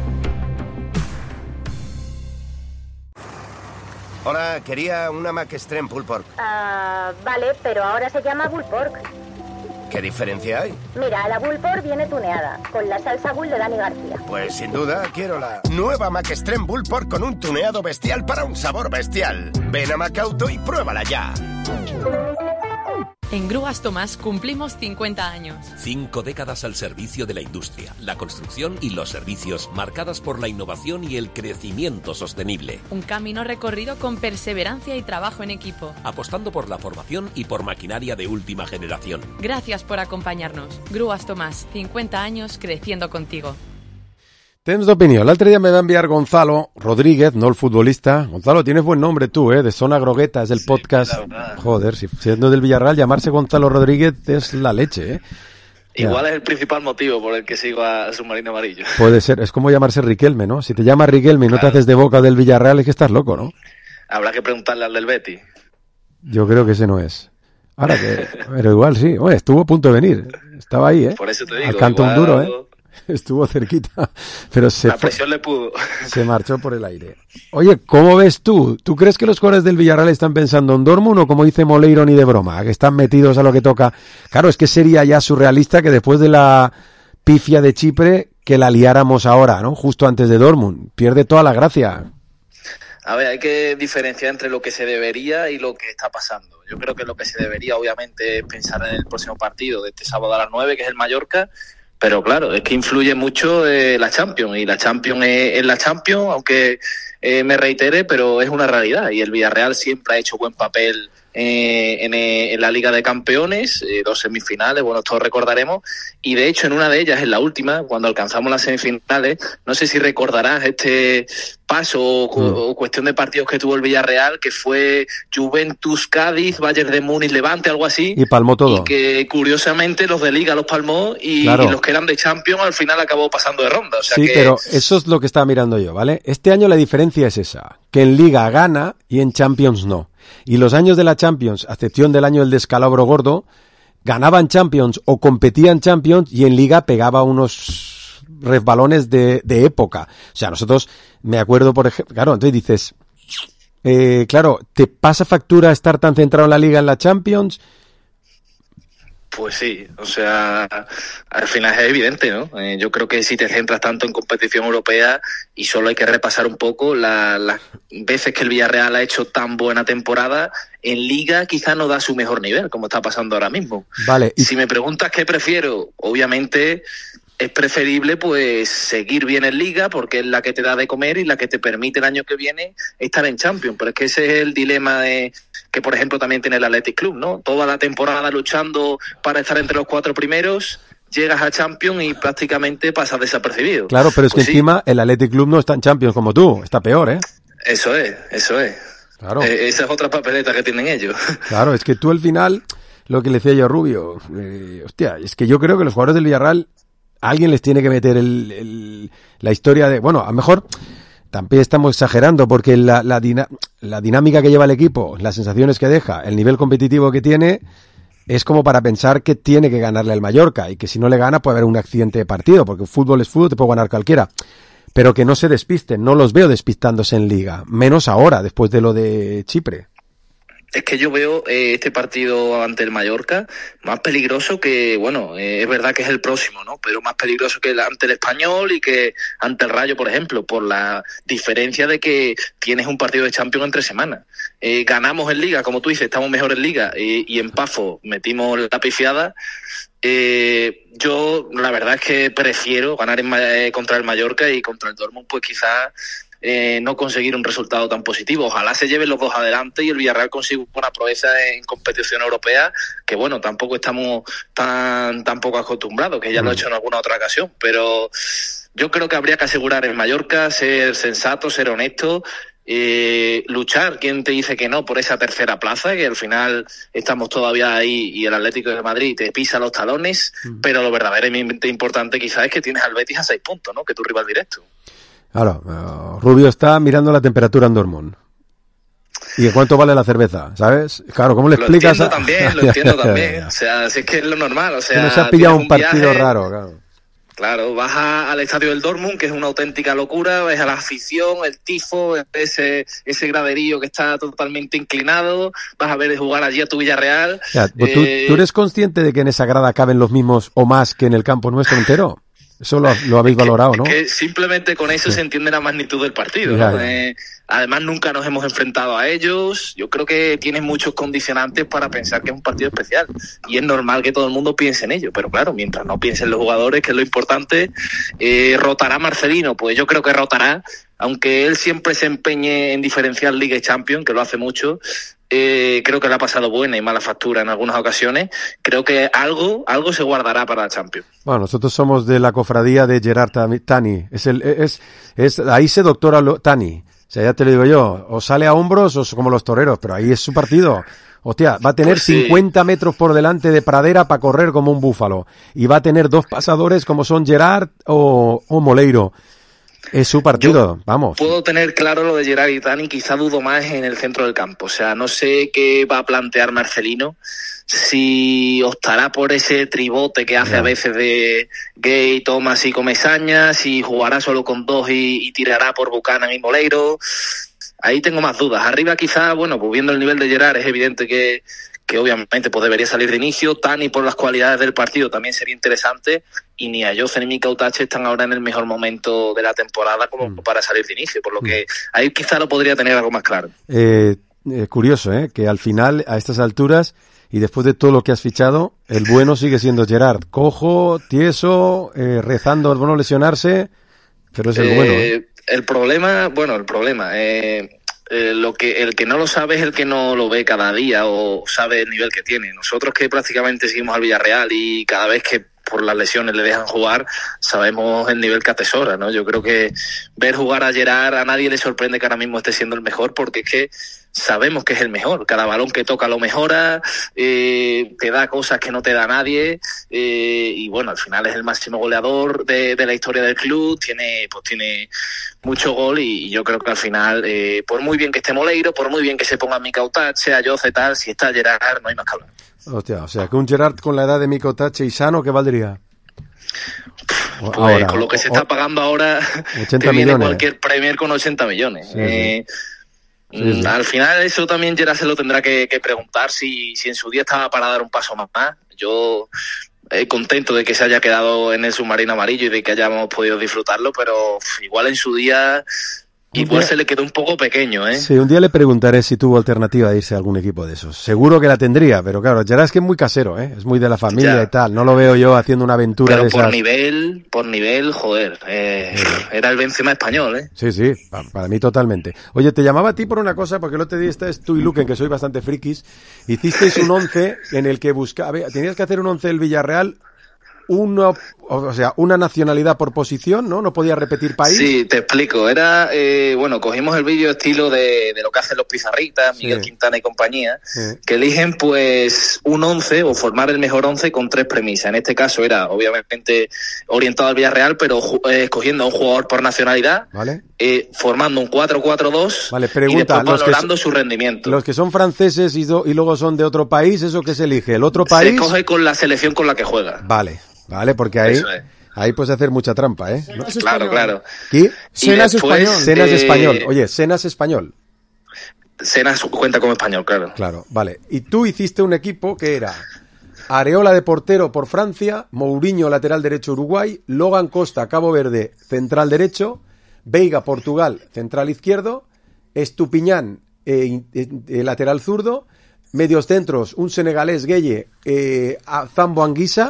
[SPEAKER 19] Hola, quería una Mac Extreme Pulled Pork.
[SPEAKER 20] Vale, pero ahora se llama Bull Pork.
[SPEAKER 19] ¿Qué diferencia hay?
[SPEAKER 20] Mira, la Bull Pork viene tuneada, con la salsa Bull de Dani García.
[SPEAKER 19] Pues sin duda quiero la nueva Mac Extreme Bull Pork con un tuneado bestial para un sabor bestial. Ven a Macauto y pruébala ya.
[SPEAKER 21] En Grúas Tomás cumplimos 50 años.
[SPEAKER 10] 5 décadas al servicio de la industria, la construcción y los servicios, marcadas por la innovación y el crecimiento sostenible.
[SPEAKER 21] Un camino recorrido con perseverancia y trabajo en equipo.
[SPEAKER 10] Apostando por la formación y por maquinaria de última generación.
[SPEAKER 21] Gracias por acompañarnos. Grúas Tomás, 50 años creciendo contigo.
[SPEAKER 5] Temps d'opinió. L'altre dia me va enviar Gonzalo Rodríguez, no el futbolista. Gonzalo, tienes buen nombre tú, de Zona Grogueta, es el podcast. Joder, si siendo del Villarreal, llamarse Gonzalo Rodríguez es la leche,
[SPEAKER 22] Igual es el principal motivo por el que sigo a Submarino Amarillo.
[SPEAKER 5] Puede ser, es como llamarse Riquelme, ¿no? Si te llamas Riquelme y no te haces de Boca del Villarreal, es que estás loco, ¿no?
[SPEAKER 22] Habrá que preguntarle al del Betis.
[SPEAKER 5] Yo creo que ese no es. Ahora que, pero igual sí. Oye, estuvo a punto de venir. Estaba ahí,
[SPEAKER 22] Por eso te digo.
[SPEAKER 5] Al canto un duro, Estuvo cerquita, pero
[SPEAKER 22] la presión le pudo.
[SPEAKER 5] Se marchó por el aire. Oye, ¿cómo ves tú? ¿Tú crees que los jugadores del Villarreal están pensando en Dortmund o como dice Moleiro ni de broma, que están metidos a lo que toca? Claro, es que sería ya surrealista que después de la pifia de Chipre que la liáramos ahora, ¿no? Justo antes de Dortmund. Pierde toda la gracia.
[SPEAKER 22] A ver, hay que diferenciar entre lo que se debería y lo que está pasando. Yo creo que lo que se debería, obviamente, es pensar en el próximo partido de este sábado a las 9, que es el Mallorca. Pero claro, es que influye mucho la Champions. Y la Champions es la Champions, aunque me reitere, pero es una realidad. Y el Villarreal siempre ha hecho buen papel en la Liga de Campeones, 2 semifinales, bueno, todos recordaremos, y de hecho en una de ellas, en la última, cuando alcanzamos las semifinales, no sé si recordarás este paso o cuestión de partidos que tuvo el Villarreal, que fue Juventus, Cádiz, Bayern de Múnich, Levante, algo así,
[SPEAKER 5] y palmó todo.
[SPEAKER 22] Y que curiosamente los de Liga los palmó y los que eran de Champions al final acabó pasando de ronda. O sea
[SPEAKER 5] sí,
[SPEAKER 22] que...
[SPEAKER 5] pero eso es lo que estaba mirando yo, ¿vale? Este año la diferencia es esa, que en Liga gana y en Champions no. Y los años de la Champions, a excepción del año del descalabro gordo, ganaban Champions o competían Champions y en Liga pegaba unos resbalones de época. O sea, nosotros, me acuerdo, por ejemplo, claro, entonces dices, claro, ¿te pasa factura estar tan centrado en la Liga, en la Champions?
[SPEAKER 22] Pues sí, o sea, al final es evidente, ¿no? Yo creo que si te centras tanto en competición europea, y solo hay que repasar un poco las veces que el Villarreal ha hecho tan buena temporada, en Liga quizá no da su mejor nivel, como está pasando ahora mismo.
[SPEAKER 5] Vale.
[SPEAKER 22] Si me preguntas qué prefiero, obviamente es preferible pues seguir bien en Liga, porque es la que te da de comer y la que te permite el año que viene estar en Champions. Pero es que ese es el dilema que, por ejemplo, también tiene el Athletic Club, ¿no? Toda la temporada luchando para estar entre los 4 primeros, llegas a Champions y prácticamente pasas desapercibido.
[SPEAKER 5] Claro, pero es
[SPEAKER 22] pues
[SPEAKER 5] que encima el Athletic Club no está en Champions como tú, está peor, ¿eh?
[SPEAKER 22] Eso es.
[SPEAKER 5] Claro.
[SPEAKER 22] Esa es otra papeleta que tienen ellos.
[SPEAKER 5] Claro, es que tú al final, lo que le decía yo a Rubio, hostia, es que yo creo que los jugadores del Villarreal, alguien les tiene que meter la historia de... Bueno, a lo mejor también estamos exagerando porque la dinámica que lleva el equipo, las sensaciones que deja, el nivel competitivo que tiene, es como para pensar que tiene que ganarle al Mallorca y que si no le gana puede haber un accidente de partido, porque fútbol es fútbol, te puede ganar cualquiera. Pero que no se despisten, no los veo despistándose en Liga, menos ahora, después de lo de Chipre.
[SPEAKER 22] Es que yo veo este partido ante el Mallorca más peligroso que, bueno, es verdad que es el próximo, ¿no? Pero más peligroso que ante el Español y que ante el Rayo, por ejemplo, por la diferencia de que tienes un partido de Champions entre semanas. Ganamos en Liga, como tú dices, estamos mejor en Liga y en Pafo metimos la pifiada. Yo la verdad es que prefiero ganar contra el Mallorca y contra el Dortmund, pues quizás no conseguir un resultado tan positivo. Ojalá se lleven los dos adelante y el Villarreal consiga una proeza en competición europea, que bueno, tampoco estamos tan poco acostumbrados, que ya lo he hecho en alguna otra ocasión, pero yo creo que habría que asegurar el Mallorca, ser sensato, ser honesto, luchar, ¿quién te dice que no?, por esa tercera plaza, que al final estamos todavía ahí y el Atlético de Madrid te pisa los talones, pero lo verdaderamente importante quizás es que tienes al Betis a 6 puntos, ¿no?, que es tu rival directo.
[SPEAKER 5] Claro, Rubio está mirando la temperatura en Dortmund. ¿Y cuánto vale la cerveza? ¿Sabes? Claro, ¿cómo le explicas?
[SPEAKER 22] Lo entiendo también. O sea, si es que es lo normal. O sea,
[SPEAKER 5] que nos ha pillado un partido raro, claro.
[SPEAKER 22] Claro, vas al estadio del Dortmund, que es una auténtica locura, ves a la afición, el tifo, ese graderío que está totalmente inclinado, vas a ver jugar allí a tu Villarreal.
[SPEAKER 5] O sea, ¿tú eres consciente de que en esa grada caben los mismos o más que en el campo nuestro entero? Eso lo habéis valorado, ¿no?
[SPEAKER 22] Es que simplemente con eso se entiende la magnitud del partido, ¿no? Además, nunca nos hemos enfrentado a ellos. Yo creo que tienen muchos condicionantes para pensar que es un partido especial. Y es normal que todo el mundo piense en ello. Pero claro, mientras no piensen los jugadores, que es lo importante, ¿rotará Marcelino? Pues yo creo que rotará. Aunque él siempre se empeñe en diferenciar Liga y Champions, que lo hace mucho, creo que le ha pasado buena y mala factura en algunas ocasiones. Creo que algo se guardará para la Champions.
[SPEAKER 5] Bueno, nosotros somos de la cofradía de Gerard Tani. Ahí se doctora Tani. O sea, ya te lo digo yo, o sale a hombros o como los toreros, pero ahí es su partido. Hostia, va a tener 50 metros por delante de pradera para correr como un búfalo. Y va a tener 2 pasadores como son Gerard o Moleiro. Es su partido, vamos.
[SPEAKER 22] Puedo tener claro lo de Gerard y Tani, quizá dudo más en el centro del campo. O sea, no sé qué va a plantear Marcelino, si optará por ese tribote que hace a veces de Gay, Thomas y Comesaña, si jugará solo con 2 y tirará por Buchanan y Moleiro. Ahí tengo más dudas. Arriba quizá, bueno, pues viendo el nivel de Gerard es evidente que que obviamente pues debería salir de inicio. Tani, por las cualidades del partido, también sería interesante, y ni Ayoce ni Mika Utache están ahora en el mejor momento de la temporada como para salir de inicio, por lo que ahí quizá lo podría tener algo más claro.
[SPEAKER 5] Curioso, que al final, a estas alturas, y después de todo lo que has fichado, el bueno sigue siendo Gerard. Cojo, tieso, rezando al no lesionarse, pero es el bueno.
[SPEAKER 22] El problema, el que no lo sabe es el que no lo ve cada día o sabe el nivel que tiene. Nosotros, que prácticamente seguimos al Villarreal y cada vez que por las lesiones le dejan jugar, sabemos el nivel que atesora, ¿no? Yo creo que ver jugar a Gerard, a nadie le sorprende que ahora mismo esté siendo el mejor, porque es que sabemos que es el mejor. Cada balón que toca lo mejora, te da cosas que no te da nadie, y bueno, al final es el máximo goleador de la historia del club, tiene mucho gol, y yo creo que al final, por muy bien que esté Moleiro, por muy bien que se ponga Mika Utache, Ayoce, tal, si está Gerard, no hay más que hablar.
[SPEAKER 5] Hostia, o sea, que un Gerard con la edad de Mika Utache y sano, ¿qué valdría?
[SPEAKER 22] Pues ahora, con lo que se está pagando ahora,
[SPEAKER 5] 80
[SPEAKER 22] te viene
[SPEAKER 5] millones.
[SPEAKER 22] Cualquier Premier con 80 millones.
[SPEAKER 5] Sí.
[SPEAKER 22] Al final eso también Gerard se lo tendrá que preguntar si en su día estaba para dar un paso más. Yo contento de que se haya quedado en el submarino amarillo y de que hayamos podido disfrutarlo, pero igual en su día se le quedó un poco pequeño, ¿eh?
[SPEAKER 5] Sí, un día le preguntaré si tuvo alternativa de irse a algún equipo de esos. Seguro que la tendría, pero claro, Gerard es que es muy casero, ¿eh? Es muy de la familia y tal. No lo veo yo haciendo una aventura
[SPEAKER 22] pero
[SPEAKER 5] de esas.
[SPEAKER 22] Por nivel, joder, era el Benzema español, ¿eh?
[SPEAKER 5] Sí, para mí totalmente. Oye, te llamaba a ti por una cosa, porque el otro día estabas tú y Luquen, que soy bastante frikis, hicisteis un 11 en el que tenías que hacer un 11 del Villarreal, una nacionalidad por posición, ¿no? No podía repetir país.
[SPEAKER 22] Sí, te explico. Era, cogimos el vídeo estilo de lo que hacen los pizarritas, Miguel Quintana y compañía, que eligen pues un 11 o formar el mejor 11 con 3 premisas. En este caso era obviamente orientado al Villarreal, pero escogiendo a un jugador por nacionalidad,
[SPEAKER 5] ¿vale?
[SPEAKER 22] Formando un 4-4-2,
[SPEAKER 5] vale, pregunta,
[SPEAKER 22] y después valorando su rendimiento.
[SPEAKER 5] Los que son franceses y luego son de otro país, ¿eso qué se elige? ¿El otro país?
[SPEAKER 22] Se coge con la selección con la que juega.
[SPEAKER 5] Vale, porque ahí puedes hacer mucha trampa, ¿eh?
[SPEAKER 22] Claro.
[SPEAKER 5] ¿Qué?
[SPEAKER 22] Senas español.
[SPEAKER 5] Senas español. Oye, Senas español.
[SPEAKER 22] Senas cuenta como español, claro.
[SPEAKER 5] Claro, vale. Y tú hiciste un equipo que era Areola de portero por Francia, Mourinho lateral derecho Uruguay, Logan Costa Cabo Verde central derecho, Veiga Portugal central izquierdo, Estupiñán lateral zurdo, medios centros un senegalés Gueye, Zambo Anguissa.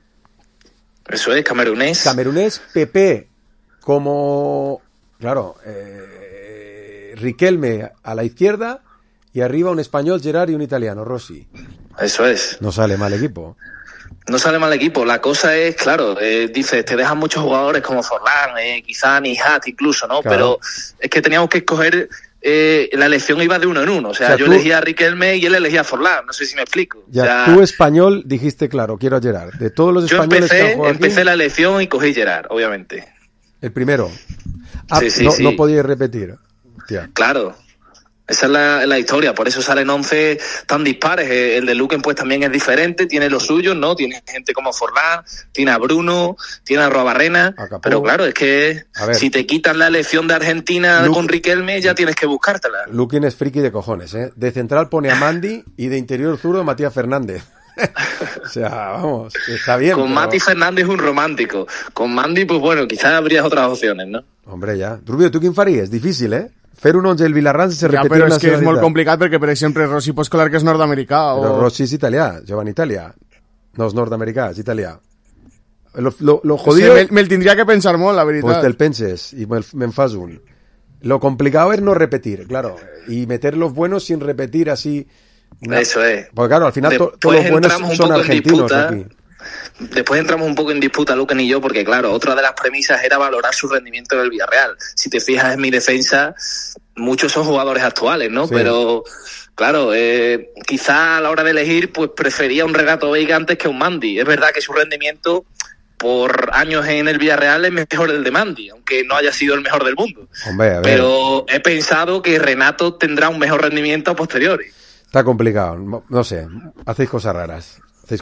[SPEAKER 22] Eso es, camerunés. Pepe
[SPEAKER 5] como, claro, Riquelme a la izquierda y arriba un español, Gerard, y un italiano, Rossi.
[SPEAKER 22] Eso es.
[SPEAKER 5] No sale mal equipo.
[SPEAKER 22] La cosa es, claro, dices, te dejan muchos jugadores como Forlán, quizá Nihat incluso, ¿no?
[SPEAKER 5] Claro.
[SPEAKER 22] Pero es que teníamos que escoger, la elección iba de uno en uno. O sea, yo elegía a Riquelme y él elegía a Forlán, no sé si me explico.
[SPEAKER 5] Tú español dijiste, claro, quiero a Gerard. De todos los españoles que han jugado
[SPEAKER 22] empecé la elección y cogí Gerard, obviamente.
[SPEAKER 5] El primero.
[SPEAKER 22] Sí.
[SPEAKER 5] No podíais repetir. Tía.
[SPEAKER 22] Claro. Esa es la historia, por eso salen 11 tan dispares. El de Luquen pues también es diferente, tiene los suyos, ¿no? Tiene gente como Forlán, tiene a Bruno, tiene a Robarrena, pero claro, es que si te quitan la elección de Argentina con Riquelme, ya tienes que buscártela.
[SPEAKER 5] Luquen es friki de cojones, ¿eh? De central pone a Mandy y de interior zurdo Matías Fernández. O sea, vamos, está bien.
[SPEAKER 22] Con Mati Fernández un romántico. Con Mandy, pues bueno, quizás habría otras opciones, ¿no?
[SPEAKER 5] Hombre, ya. Rubio, tu quin faries? Difícil, eh? Fer un 11 del Villarreal se repetir
[SPEAKER 6] però és que és molt complicat perquè, per exemple, Rossi pots colar que és nord-americà o...
[SPEAKER 5] Però Rossi és italià, Giovanni Italià. No és nord-americà, és italià. Lo jodido...
[SPEAKER 6] Sí, me'l tindria que pensar molt, la veritat.
[SPEAKER 5] Pues te'l penses y me'n fas un. Lo complicado es no repetir, claro. Y meter los buenos sin repetir así...
[SPEAKER 22] Eso es.
[SPEAKER 5] Porque claro, al final todos los buenos son argentinos aquí.
[SPEAKER 22] Después entramos un poco en disputa, Luquen y yo, porque claro, otra de las premisas era valorar su rendimiento en el Villarreal. Si te fijas en mi defensa, muchos son jugadores actuales, ¿no? Sí. Pero claro, quizá a la hora de elegir, pues prefería un Renato Veiga antes que un Mandy. Es verdad que su rendimiento por años en el Villarreal es mejor el de Mandy, aunque no haya sido el mejor del mundo.
[SPEAKER 5] Hombre, a ver.
[SPEAKER 22] Pero he pensado que Renato tendrá un mejor rendimiento a posteriori.
[SPEAKER 5] Está complicado, no sé, hacéis cosas raras.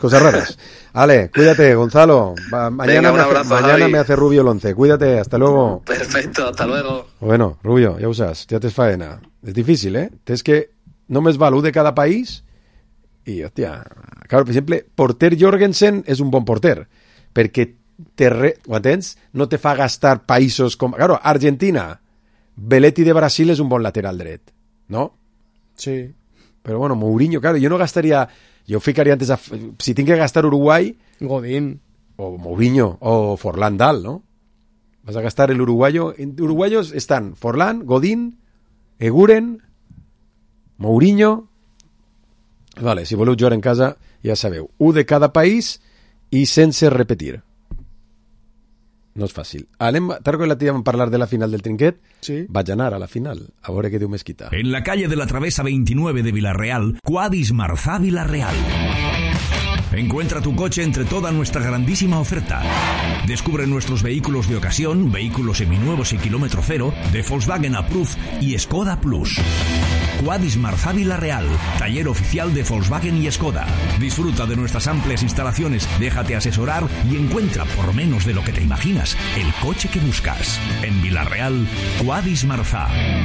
[SPEAKER 5] Ale, cuídate, Gonzalo. Mañana me hace Rubio el 11. Cuídate, hasta luego.
[SPEAKER 22] Perfecto, hasta luego.
[SPEAKER 5] Bueno, Rubio, ja ho saps, ja tens faena. És difícil, eh? Tens que només val un de cada país I, hòstia, claro, per exemple, porter Jorgensen és un bon porter, perquè ho entens? No te fa gastar països com... Claro, Argentina, Belletti de Brasil és un bon lateral dret, no?
[SPEAKER 6] Sí.
[SPEAKER 5] Però bueno, Mourinho, claro, jo no gastaria... Jo ficaria antes si tinc que gastar Uruguai...
[SPEAKER 6] Godín.
[SPEAKER 5] O Mourinho, o Forlán Dal, ¿no? Vas a gastar el uruguayo... Uruguayos están Forlán, Godín, Eguren, Mourinho... Vale, si voleu jugar en casa, ja sabeu, un de cada país i sense repetir. No és fàcil. Targo i la tia van parlar de la final del trinquet.
[SPEAKER 6] Sí.
[SPEAKER 5] Vaig anar a la final, a veure què diu Mesquita.
[SPEAKER 1] En la calle de la Travesa 29 de Villarreal, Quadis Marzá Villarreal. Encuentra tu coche entre toda nuestra grandísima oferta. Descubre nuestros vehículos de ocasión, vehículos seminuevos y kilómetro cero, de Volkswagen Approved y Skoda Plus. Quadis Marzá Villarreal, taller oficial de Volkswagen y Skoda. Disfruta de nuestras amplias instalaciones, déjate asesorar y encuentra, por menos de lo que te imaginas, el coche que buscas. En Villarreal, Quadis Marzá.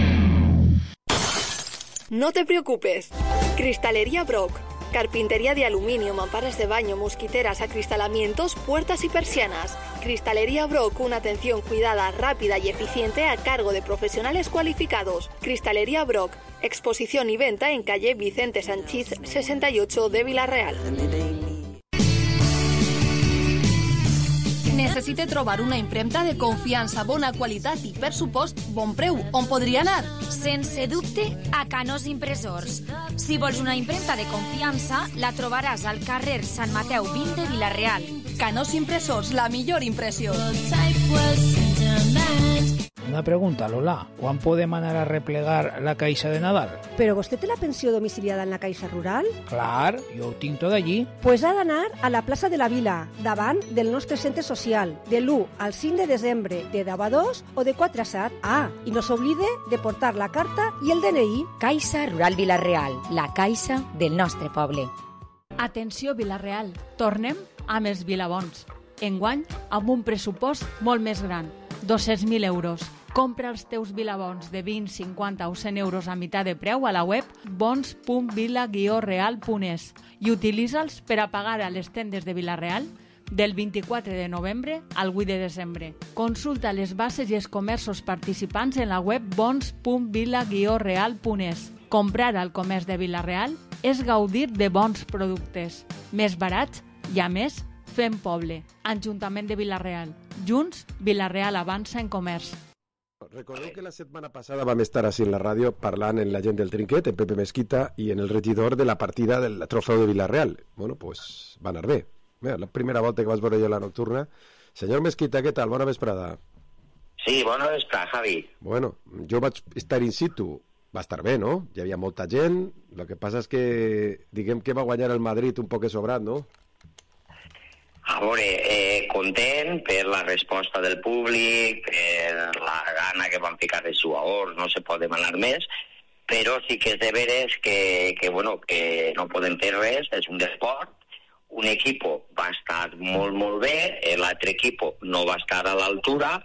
[SPEAKER 2] No te preocupes. Cristalería Brock. Carpintería de aluminio, mamparas de baño, mosquiteras, acristalamientos, puertas y persianas. Cristalería Brock, una atención cuidada, rápida y eficiente a cargo de profesionales cualificados. Cristalería Brock, exposición y venta en calle Vicente Sanchís 68 de Villarreal.
[SPEAKER 9] Necessite trobar una impremta de confiança, bona qualitat i, per supost, bon preu. On podria anar?
[SPEAKER 23] Sense dubte, a Canós Impressors. Si vols una impremta de confiança, la trobaràs al carrer Sant Mateu 20 de Villarreal.
[SPEAKER 9] Canós Impressors, la millor impressió.
[SPEAKER 24] Una pregunta, Lola. ¿Cuán podem anar a replegar la Caixa de Nadal?
[SPEAKER 25] ¿Pero vostè té la pensió domiciliada en la Caixa Rural?
[SPEAKER 24] Clar, jo ho tinc tot allí.
[SPEAKER 25] Pues ha d'anar a la plaça de la Vila, davant del nostre centre social, de l'1 al 5 de desembre, de 10 a 2 o de 4 a 7. Ah, i no s'oblide de portar la carta i el DNI.
[SPEAKER 26] Caixa Rural Villarreal, la caixa del nostre poble.
[SPEAKER 7] Atenció, Villarreal, tornem amb els Vilabons. Enguany, amb un pressupost molt més gran, 200.000 euros. Compra els teus Vilabons de 20, 50 o 100 euros a meitat de preu a la web bons.vila-real.es i utilitza'ls per a pagar a les tendes de Villarreal del 24 de novembre al 8 de desembre. Consulta les bases i els comerços participants en la web bons.vila-real.es. Comprar al comerç de Villarreal és gaudir de bons productes, més barats i, a més, fem poble. Ajuntament de Villarreal. Junts, Villarreal avança en comerç.
[SPEAKER 5] Recordeu que la setmana passada vam estar així en la ràdio parlant en la gent del trinquet, en Pepe Mesquita i en el regidor de la partida del trofeu de Villarreal. Bueno, pues va anar bé. Mira, la primera volta que vas veure jo la nocturna. Senyor Mesquita, què tal? Bona vesprada.
[SPEAKER 27] Sí, bona vesprada, Javi.
[SPEAKER 5] Bueno, jo vaig estar in situ. Va estar bé, no? Hi havia molta gent. Lo que passa és que, diguem que va guanyar el Madrid un poc sobrat, no?
[SPEAKER 27] A veure, content per la resposta del públic, per la gana que van ficar els jugadors, no se pot demanar més, però sí que és de veres que no podem fer res, és un esport, un equip va estar molt, molt bé, l'altre equip no va estar a l'altura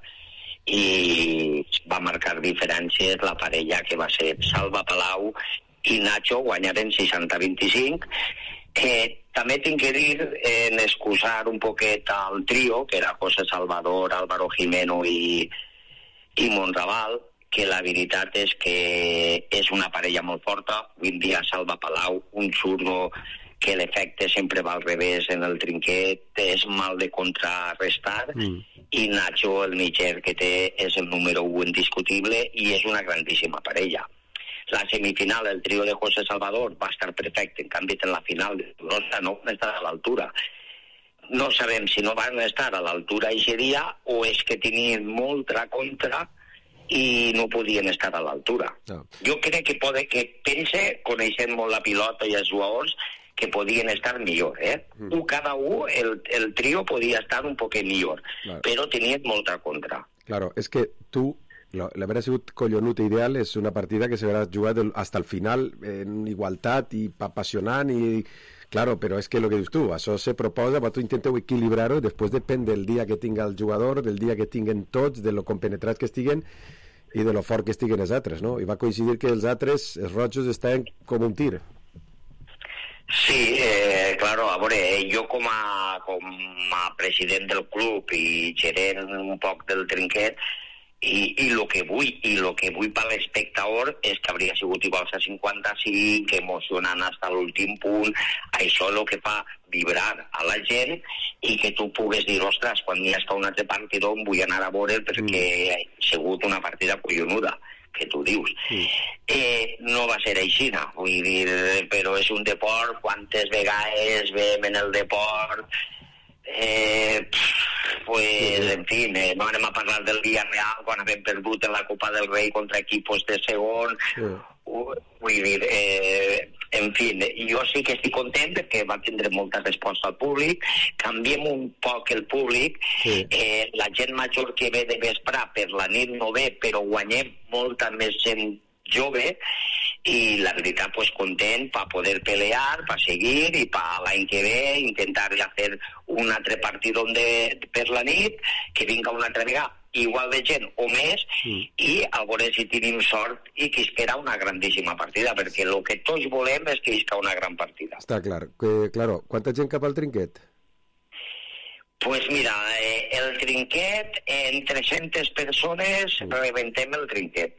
[SPEAKER 27] i va marcar diferències la parella que va ser Salva Palau i Nacho, guanyaren 60-25, que també tinc que dir en excusar un poquet al trio, que era José Salvador, Álvaro Jimeno i Monraval, que la veritat és que és una parella molt forta. Avui en dia Salva Palau, un zurdo que l'efecte sempre va al revés en el trinquet, és mal de contrarrestar, i Nacho, el mitger que té, és el número 1 indiscutible i és una grandíssima parella. La semifinal, el trio de José Salvador, va estar perfecte, en canvi en la final no van estar a l'altura. No sabem si no van estar a l'altura aquest dia o és que tenien molta contra i no podien estar a l'altura. No. Jo crec que pense, coneixent molt la pilota i els jugadors, que podien estar millor, Cada un, el trio podia estar un poquet millor, claro. Però tenien molta contra.
[SPEAKER 5] Claro, és que tu... L'haver sigut collonut ideal és una partida que s'haurà jugat hasta el final en igualtat i apassionant i claro, però és que el que dius tu, això se proposa, però tu intenteu equilibrar-ho i després depèn del dia que tinga el jugador, del dia que tinguen tots, de lo compenetrats que estiguen i de lo fort que estiguen els altres, no? I va coincidir que els altres, els rojos, estaven com un tir.
[SPEAKER 27] Sí, claro, a veure, jo com a president del club i gerent un poc del Trinquet, i el que vull per l'espectador és que hauria sigut igual a 55, emocionant fins a l'últim punt. Això és el que fa vibrar a la gent i que tu pugues dir, ostres, quan hi ha un altre partidor em vull anar a veure perquè ha sigut una partida collonuda, que tu dius. No va ser així, no? Vull dir, però és un deport, quantes vegades veiem en el deport, pues, en fi, no anem a parlar del Villarreal quan havem perdut en la Copa del Rei contra equipos de segon. Vull dir, en fi, jo sí que estic content perquè va tindre molta resposta al públic. Canviem un poc el públic. La gent major que ve de vespre per la nit no ve, però guanyem molta més gent jove i la veritat, pues content per poder pelear, per seguir i per l'any que ve intentar ja fer un altre partit per la nit, que vinga una altra vegada igual de gent o més i a veure si tenim sort i que isquerà una grandíssima partida, perquè el que tots volem és que isca una gran partida.
[SPEAKER 5] Està clar. Claro, quanta gent cap al Trinquet?
[SPEAKER 27] Pues mira, el Trinquet, en 300 persones rebentem el Trinquet.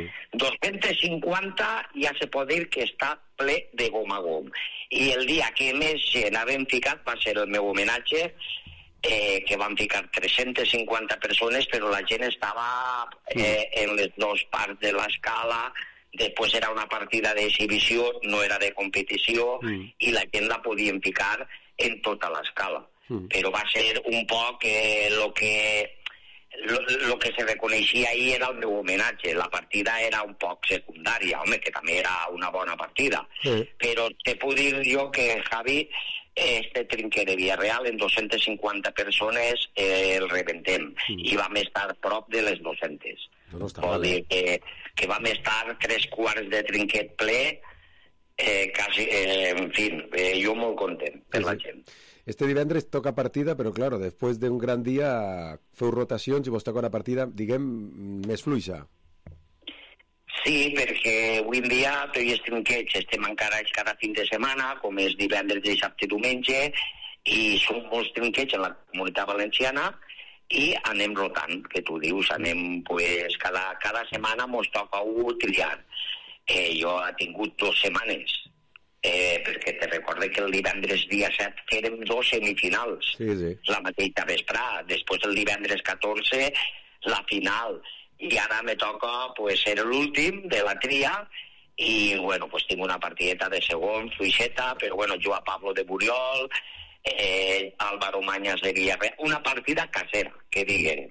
[SPEAKER 27] 250 ja se pot dir que està ple de gom a gom. I el dia que més gent havem ficat va ser el meu homenatge, que van ficar 350 persones, però la gent estava en les dues parts de l'escala. Després era una partida d'exhibició, no era de competició, i la gent la podien ficar en tota l'escala. Però va ser un poc lo que se reconeixia ahir era el meu homenatge. La partida era un poc secundària, home, que també era una bona partida. Però te puc dir jo que, Javi, este Trinquet de Villarreal en 250 persones el rebentem i vam estar prop de les 200. Vol dir que vam estar 3/4 de Trinquet ple, quasi, en fi, jo molt content per la gent.
[SPEAKER 5] Este divendres toca partida, però, claro, després d'un gran dia feu rotacions i vos toca una partida, diguem, més fluixa.
[SPEAKER 27] Sí, perquè avui en dia tots els trinquets estem encara cada fin de setmana, com és divendres, dissabte i diumenge, i són molts trinquets en la Comunitat Valenciana i anem rotant, que tu dius, anem, pues, cada setmana mos toca triar. Jo he tingut 2 setmanes, perquè te recordo que el divendres dia 7 fèrem 2 semifinals, la mateixa vesprà, després el divendres 14 la final, i ara me toca pues, ser l'últim de la tria i bueno, pues, tinc una partideta de segon, fluixeta, però bueno, jo a Pablo de Buriol, Álvaro Mañas de Villarreal, una partida casera, que diguem.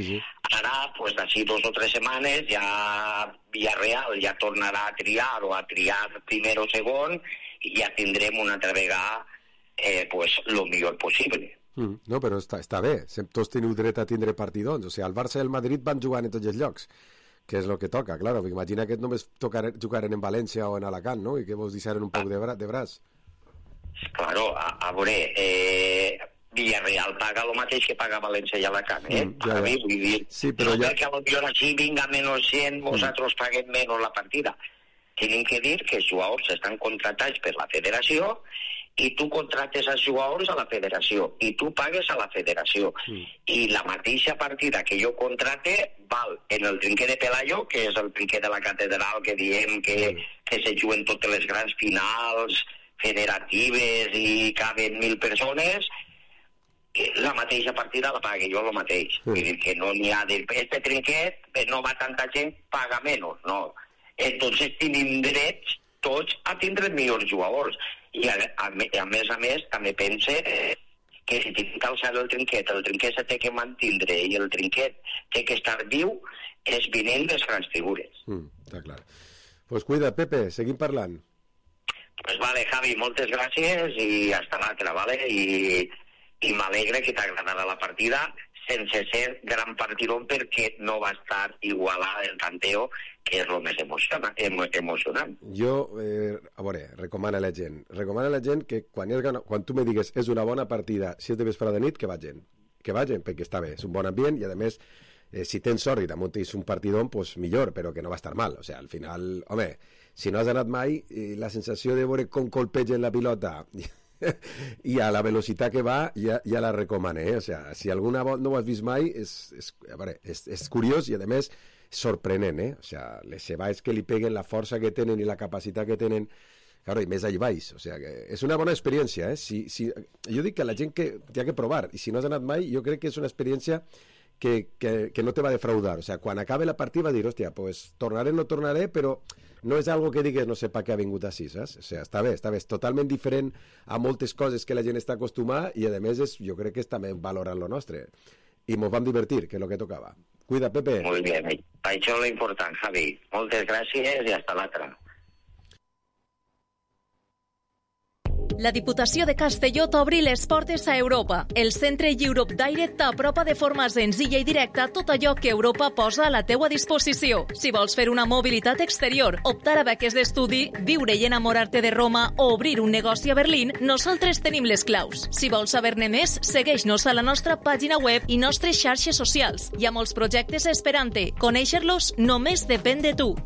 [SPEAKER 27] Ara, pues, d'ací 2 o 3 setmanes ja Villarreal ja tornarà a triar o a triar primer o segon i ja tindrem una altra vegada pues, lo millor possible.
[SPEAKER 5] No, però està bé, tots teniu dret a tindre partidons, o sigui, el Barça i el Madrid van jugant en tots els llocs, que és el que toca, claro, perquè imagina que només jugaren en València o en Alacant, no?, i que vos deixaren un poc de braç.
[SPEAKER 27] Claro, a veure, Villarreal paga el mateix que paga València i Alacant, vull dir, no perquè potser així vinga menys gent, vosaltres paguem menys la partida. Tenim que dir que els jugadors estan contratats per la federació i tu contractes els jugadors a la federació i tu pagues a la federació. I la mateixa partida que jo contracte val en el Trinquet de Pelayo, que és el Trinquet de la Catedral, que diem que se juguen totes les grans finals federatives i caben 1.000 persones, la mateixa partida la pague jo el mateix. Vull dir que no n'hi ha de... Este Trinquet no va tanta gent, paga menys, no. Entonces tenim drets tots a tindre millors jugadors. I a més també pense que si tinc que alçar el Trinquet se té que mantindre i el Trinquet té que estar viu, és vinent les grans figures.
[SPEAKER 5] Està clar. Pues cuida, Pepe, seguim parlant.
[SPEAKER 27] Pues vale, Javi, moltes gràcies i hasta l'altra, vale? I m'alegre que t'agradara la partida, sense ser gran partidor perquè no va estar igualada el tanteo, que és el més emocionant. Jo,
[SPEAKER 5] a veure, recomana a la gent que quan tu me digues és una bona partida, si és de vesprada de nit, que vagin, perquè està bé, és un bon ambient i a més, si tens sort i damunt és un partidón, pues millor, però que no va estar mal. O sea, al final, home, Si no has anat mai, la sensació de veure com colpegen la pilota i a la velocitat que va ja la recomane, O sea, si alguna volta no ho has vist mai és curiós i a més sorprenent, O sea, les cebades que li peguen, la força que tenen i la capacitat que tenen, claro, i més allà baix, o sea, que és una bona experiència, jo dic que la gent que té que provar, i si no has anat mai, jo crec que és una experiència que no te va a defraudar, o sea, quan acabe la partida va dir, hòstia, pues tornaré, no tornaré, però no és algo que digues, no sé per què ha vingut així, saps? O sea, està bé, és totalment diferent a moltes coses que la gent està acostumada i, a més, jo crec que és també valorant lo nostre. I mos vam divertir, que és el que tocava. Cuida, Pepe.
[SPEAKER 27] Muy bien, això és lo important, Javi. Moltes gràcies i hasta l'altra.
[SPEAKER 3] La Diputació de Castelló t'obri les portes a Europa. El centre Europe Direct t'apropa de forma senzilla i directa tot allò que Europa posa a la teua disposició. Si vols fer una mobilitat exterior, optar a beques d'estudi, viure i enamorar-te de Roma o obrir un negoci a Berlín, nosaltres tenim les claus. Si vols saber-ne més, segueix-nos a la nostra pàgina web i nostres xarxes socials. Hi ha molts projectes esperant-te. Conèixer-los només depèn de tu.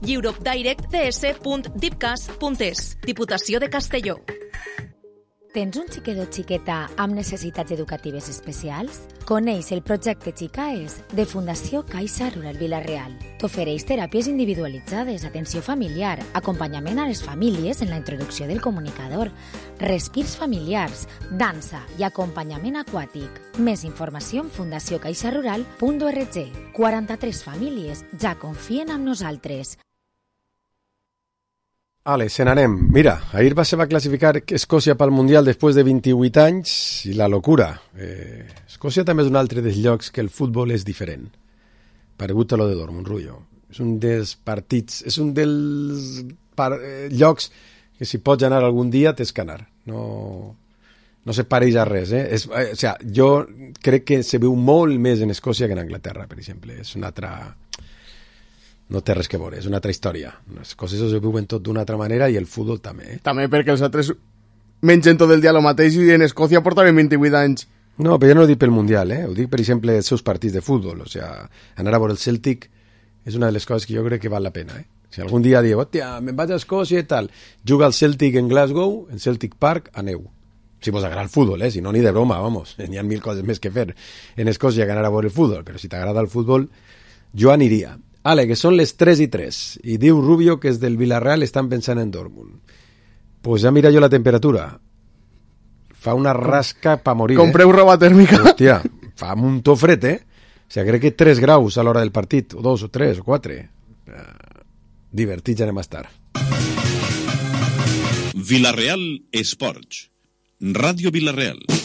[SPEAKER 3] europedirectcs.dipcas.es. Diputació de Castelló.
[SPEAKER 26] Tens un xiquet o xiqueta amb necessitats educatives especials? Coneix el projecte Xicaes de Fundació Caixa Rural Vila-real. T'ofereix teràpies individualitzades, atenció familiar, acompanyament a les famílies en la introducció del comunicador, respirs familiars, dansa i acompanyament aquàtic. Més informació en fundaciocaixarural.org. 43 famílies ja confien en nosaltres.
[SPEAKER 5] Ale, se n'anem. Mira, ahir se va classificar Escòcia pel Mundial després de 28 anys i la locura. Escòcia també és un altre dels llocs que el futbol és diferent. Paregut a lo de Dortmund, Rullo. És un dels partits, és un dels llocs que si pots anar algun dia tens que anar. No se pareix a res, o sea, jo crec que se veu molt més en Escòcia que en Anglaterra, per exemple. És una altra... No té res que veure, és una altra història. Les coses es viuen tot d'una altra manera i el futbol també.
[SPEAKER 6] També perquè els altres mengen tot el dia el mateix i en Escòcia portaven 28 anys.
[SPEAKER 5] No, però jo no ho dic pel Mundial, ho dic, per exemple, els seus partits de futbol. O sigui, anar a veure el Celtic és una de les coses que jo crec que val la pena. Si algun dia diu, hòstia, me'n vaig a Escòcia i tal, juga al Celtic en Glasgow, en Celtic Park, aneu. Si vos agrada el futbol, si no, ni de broma, vamos. N'hi ha 1000 coses més que fer en Escòcia que anar a veure el futbol, però si t'agrada el futbol, jo aniria. Ale, que són les 3:03, i diu Rubio que és del Villarreal estan pensant en Dortmund. Pues ja mira jo la temperatura. Fa una rasca pa morir,
[SPEAKER 6] Compreu roba tèrmica.
[SPEAKER 5] Hòstia, fa un to fred, O sigui, crec que 3 graus a l'hora del partit, o 2, o 3, o 4. Divertits anem a estar.
[SPEAKER 4] Villarreal Esports. Ràdio Villarreal.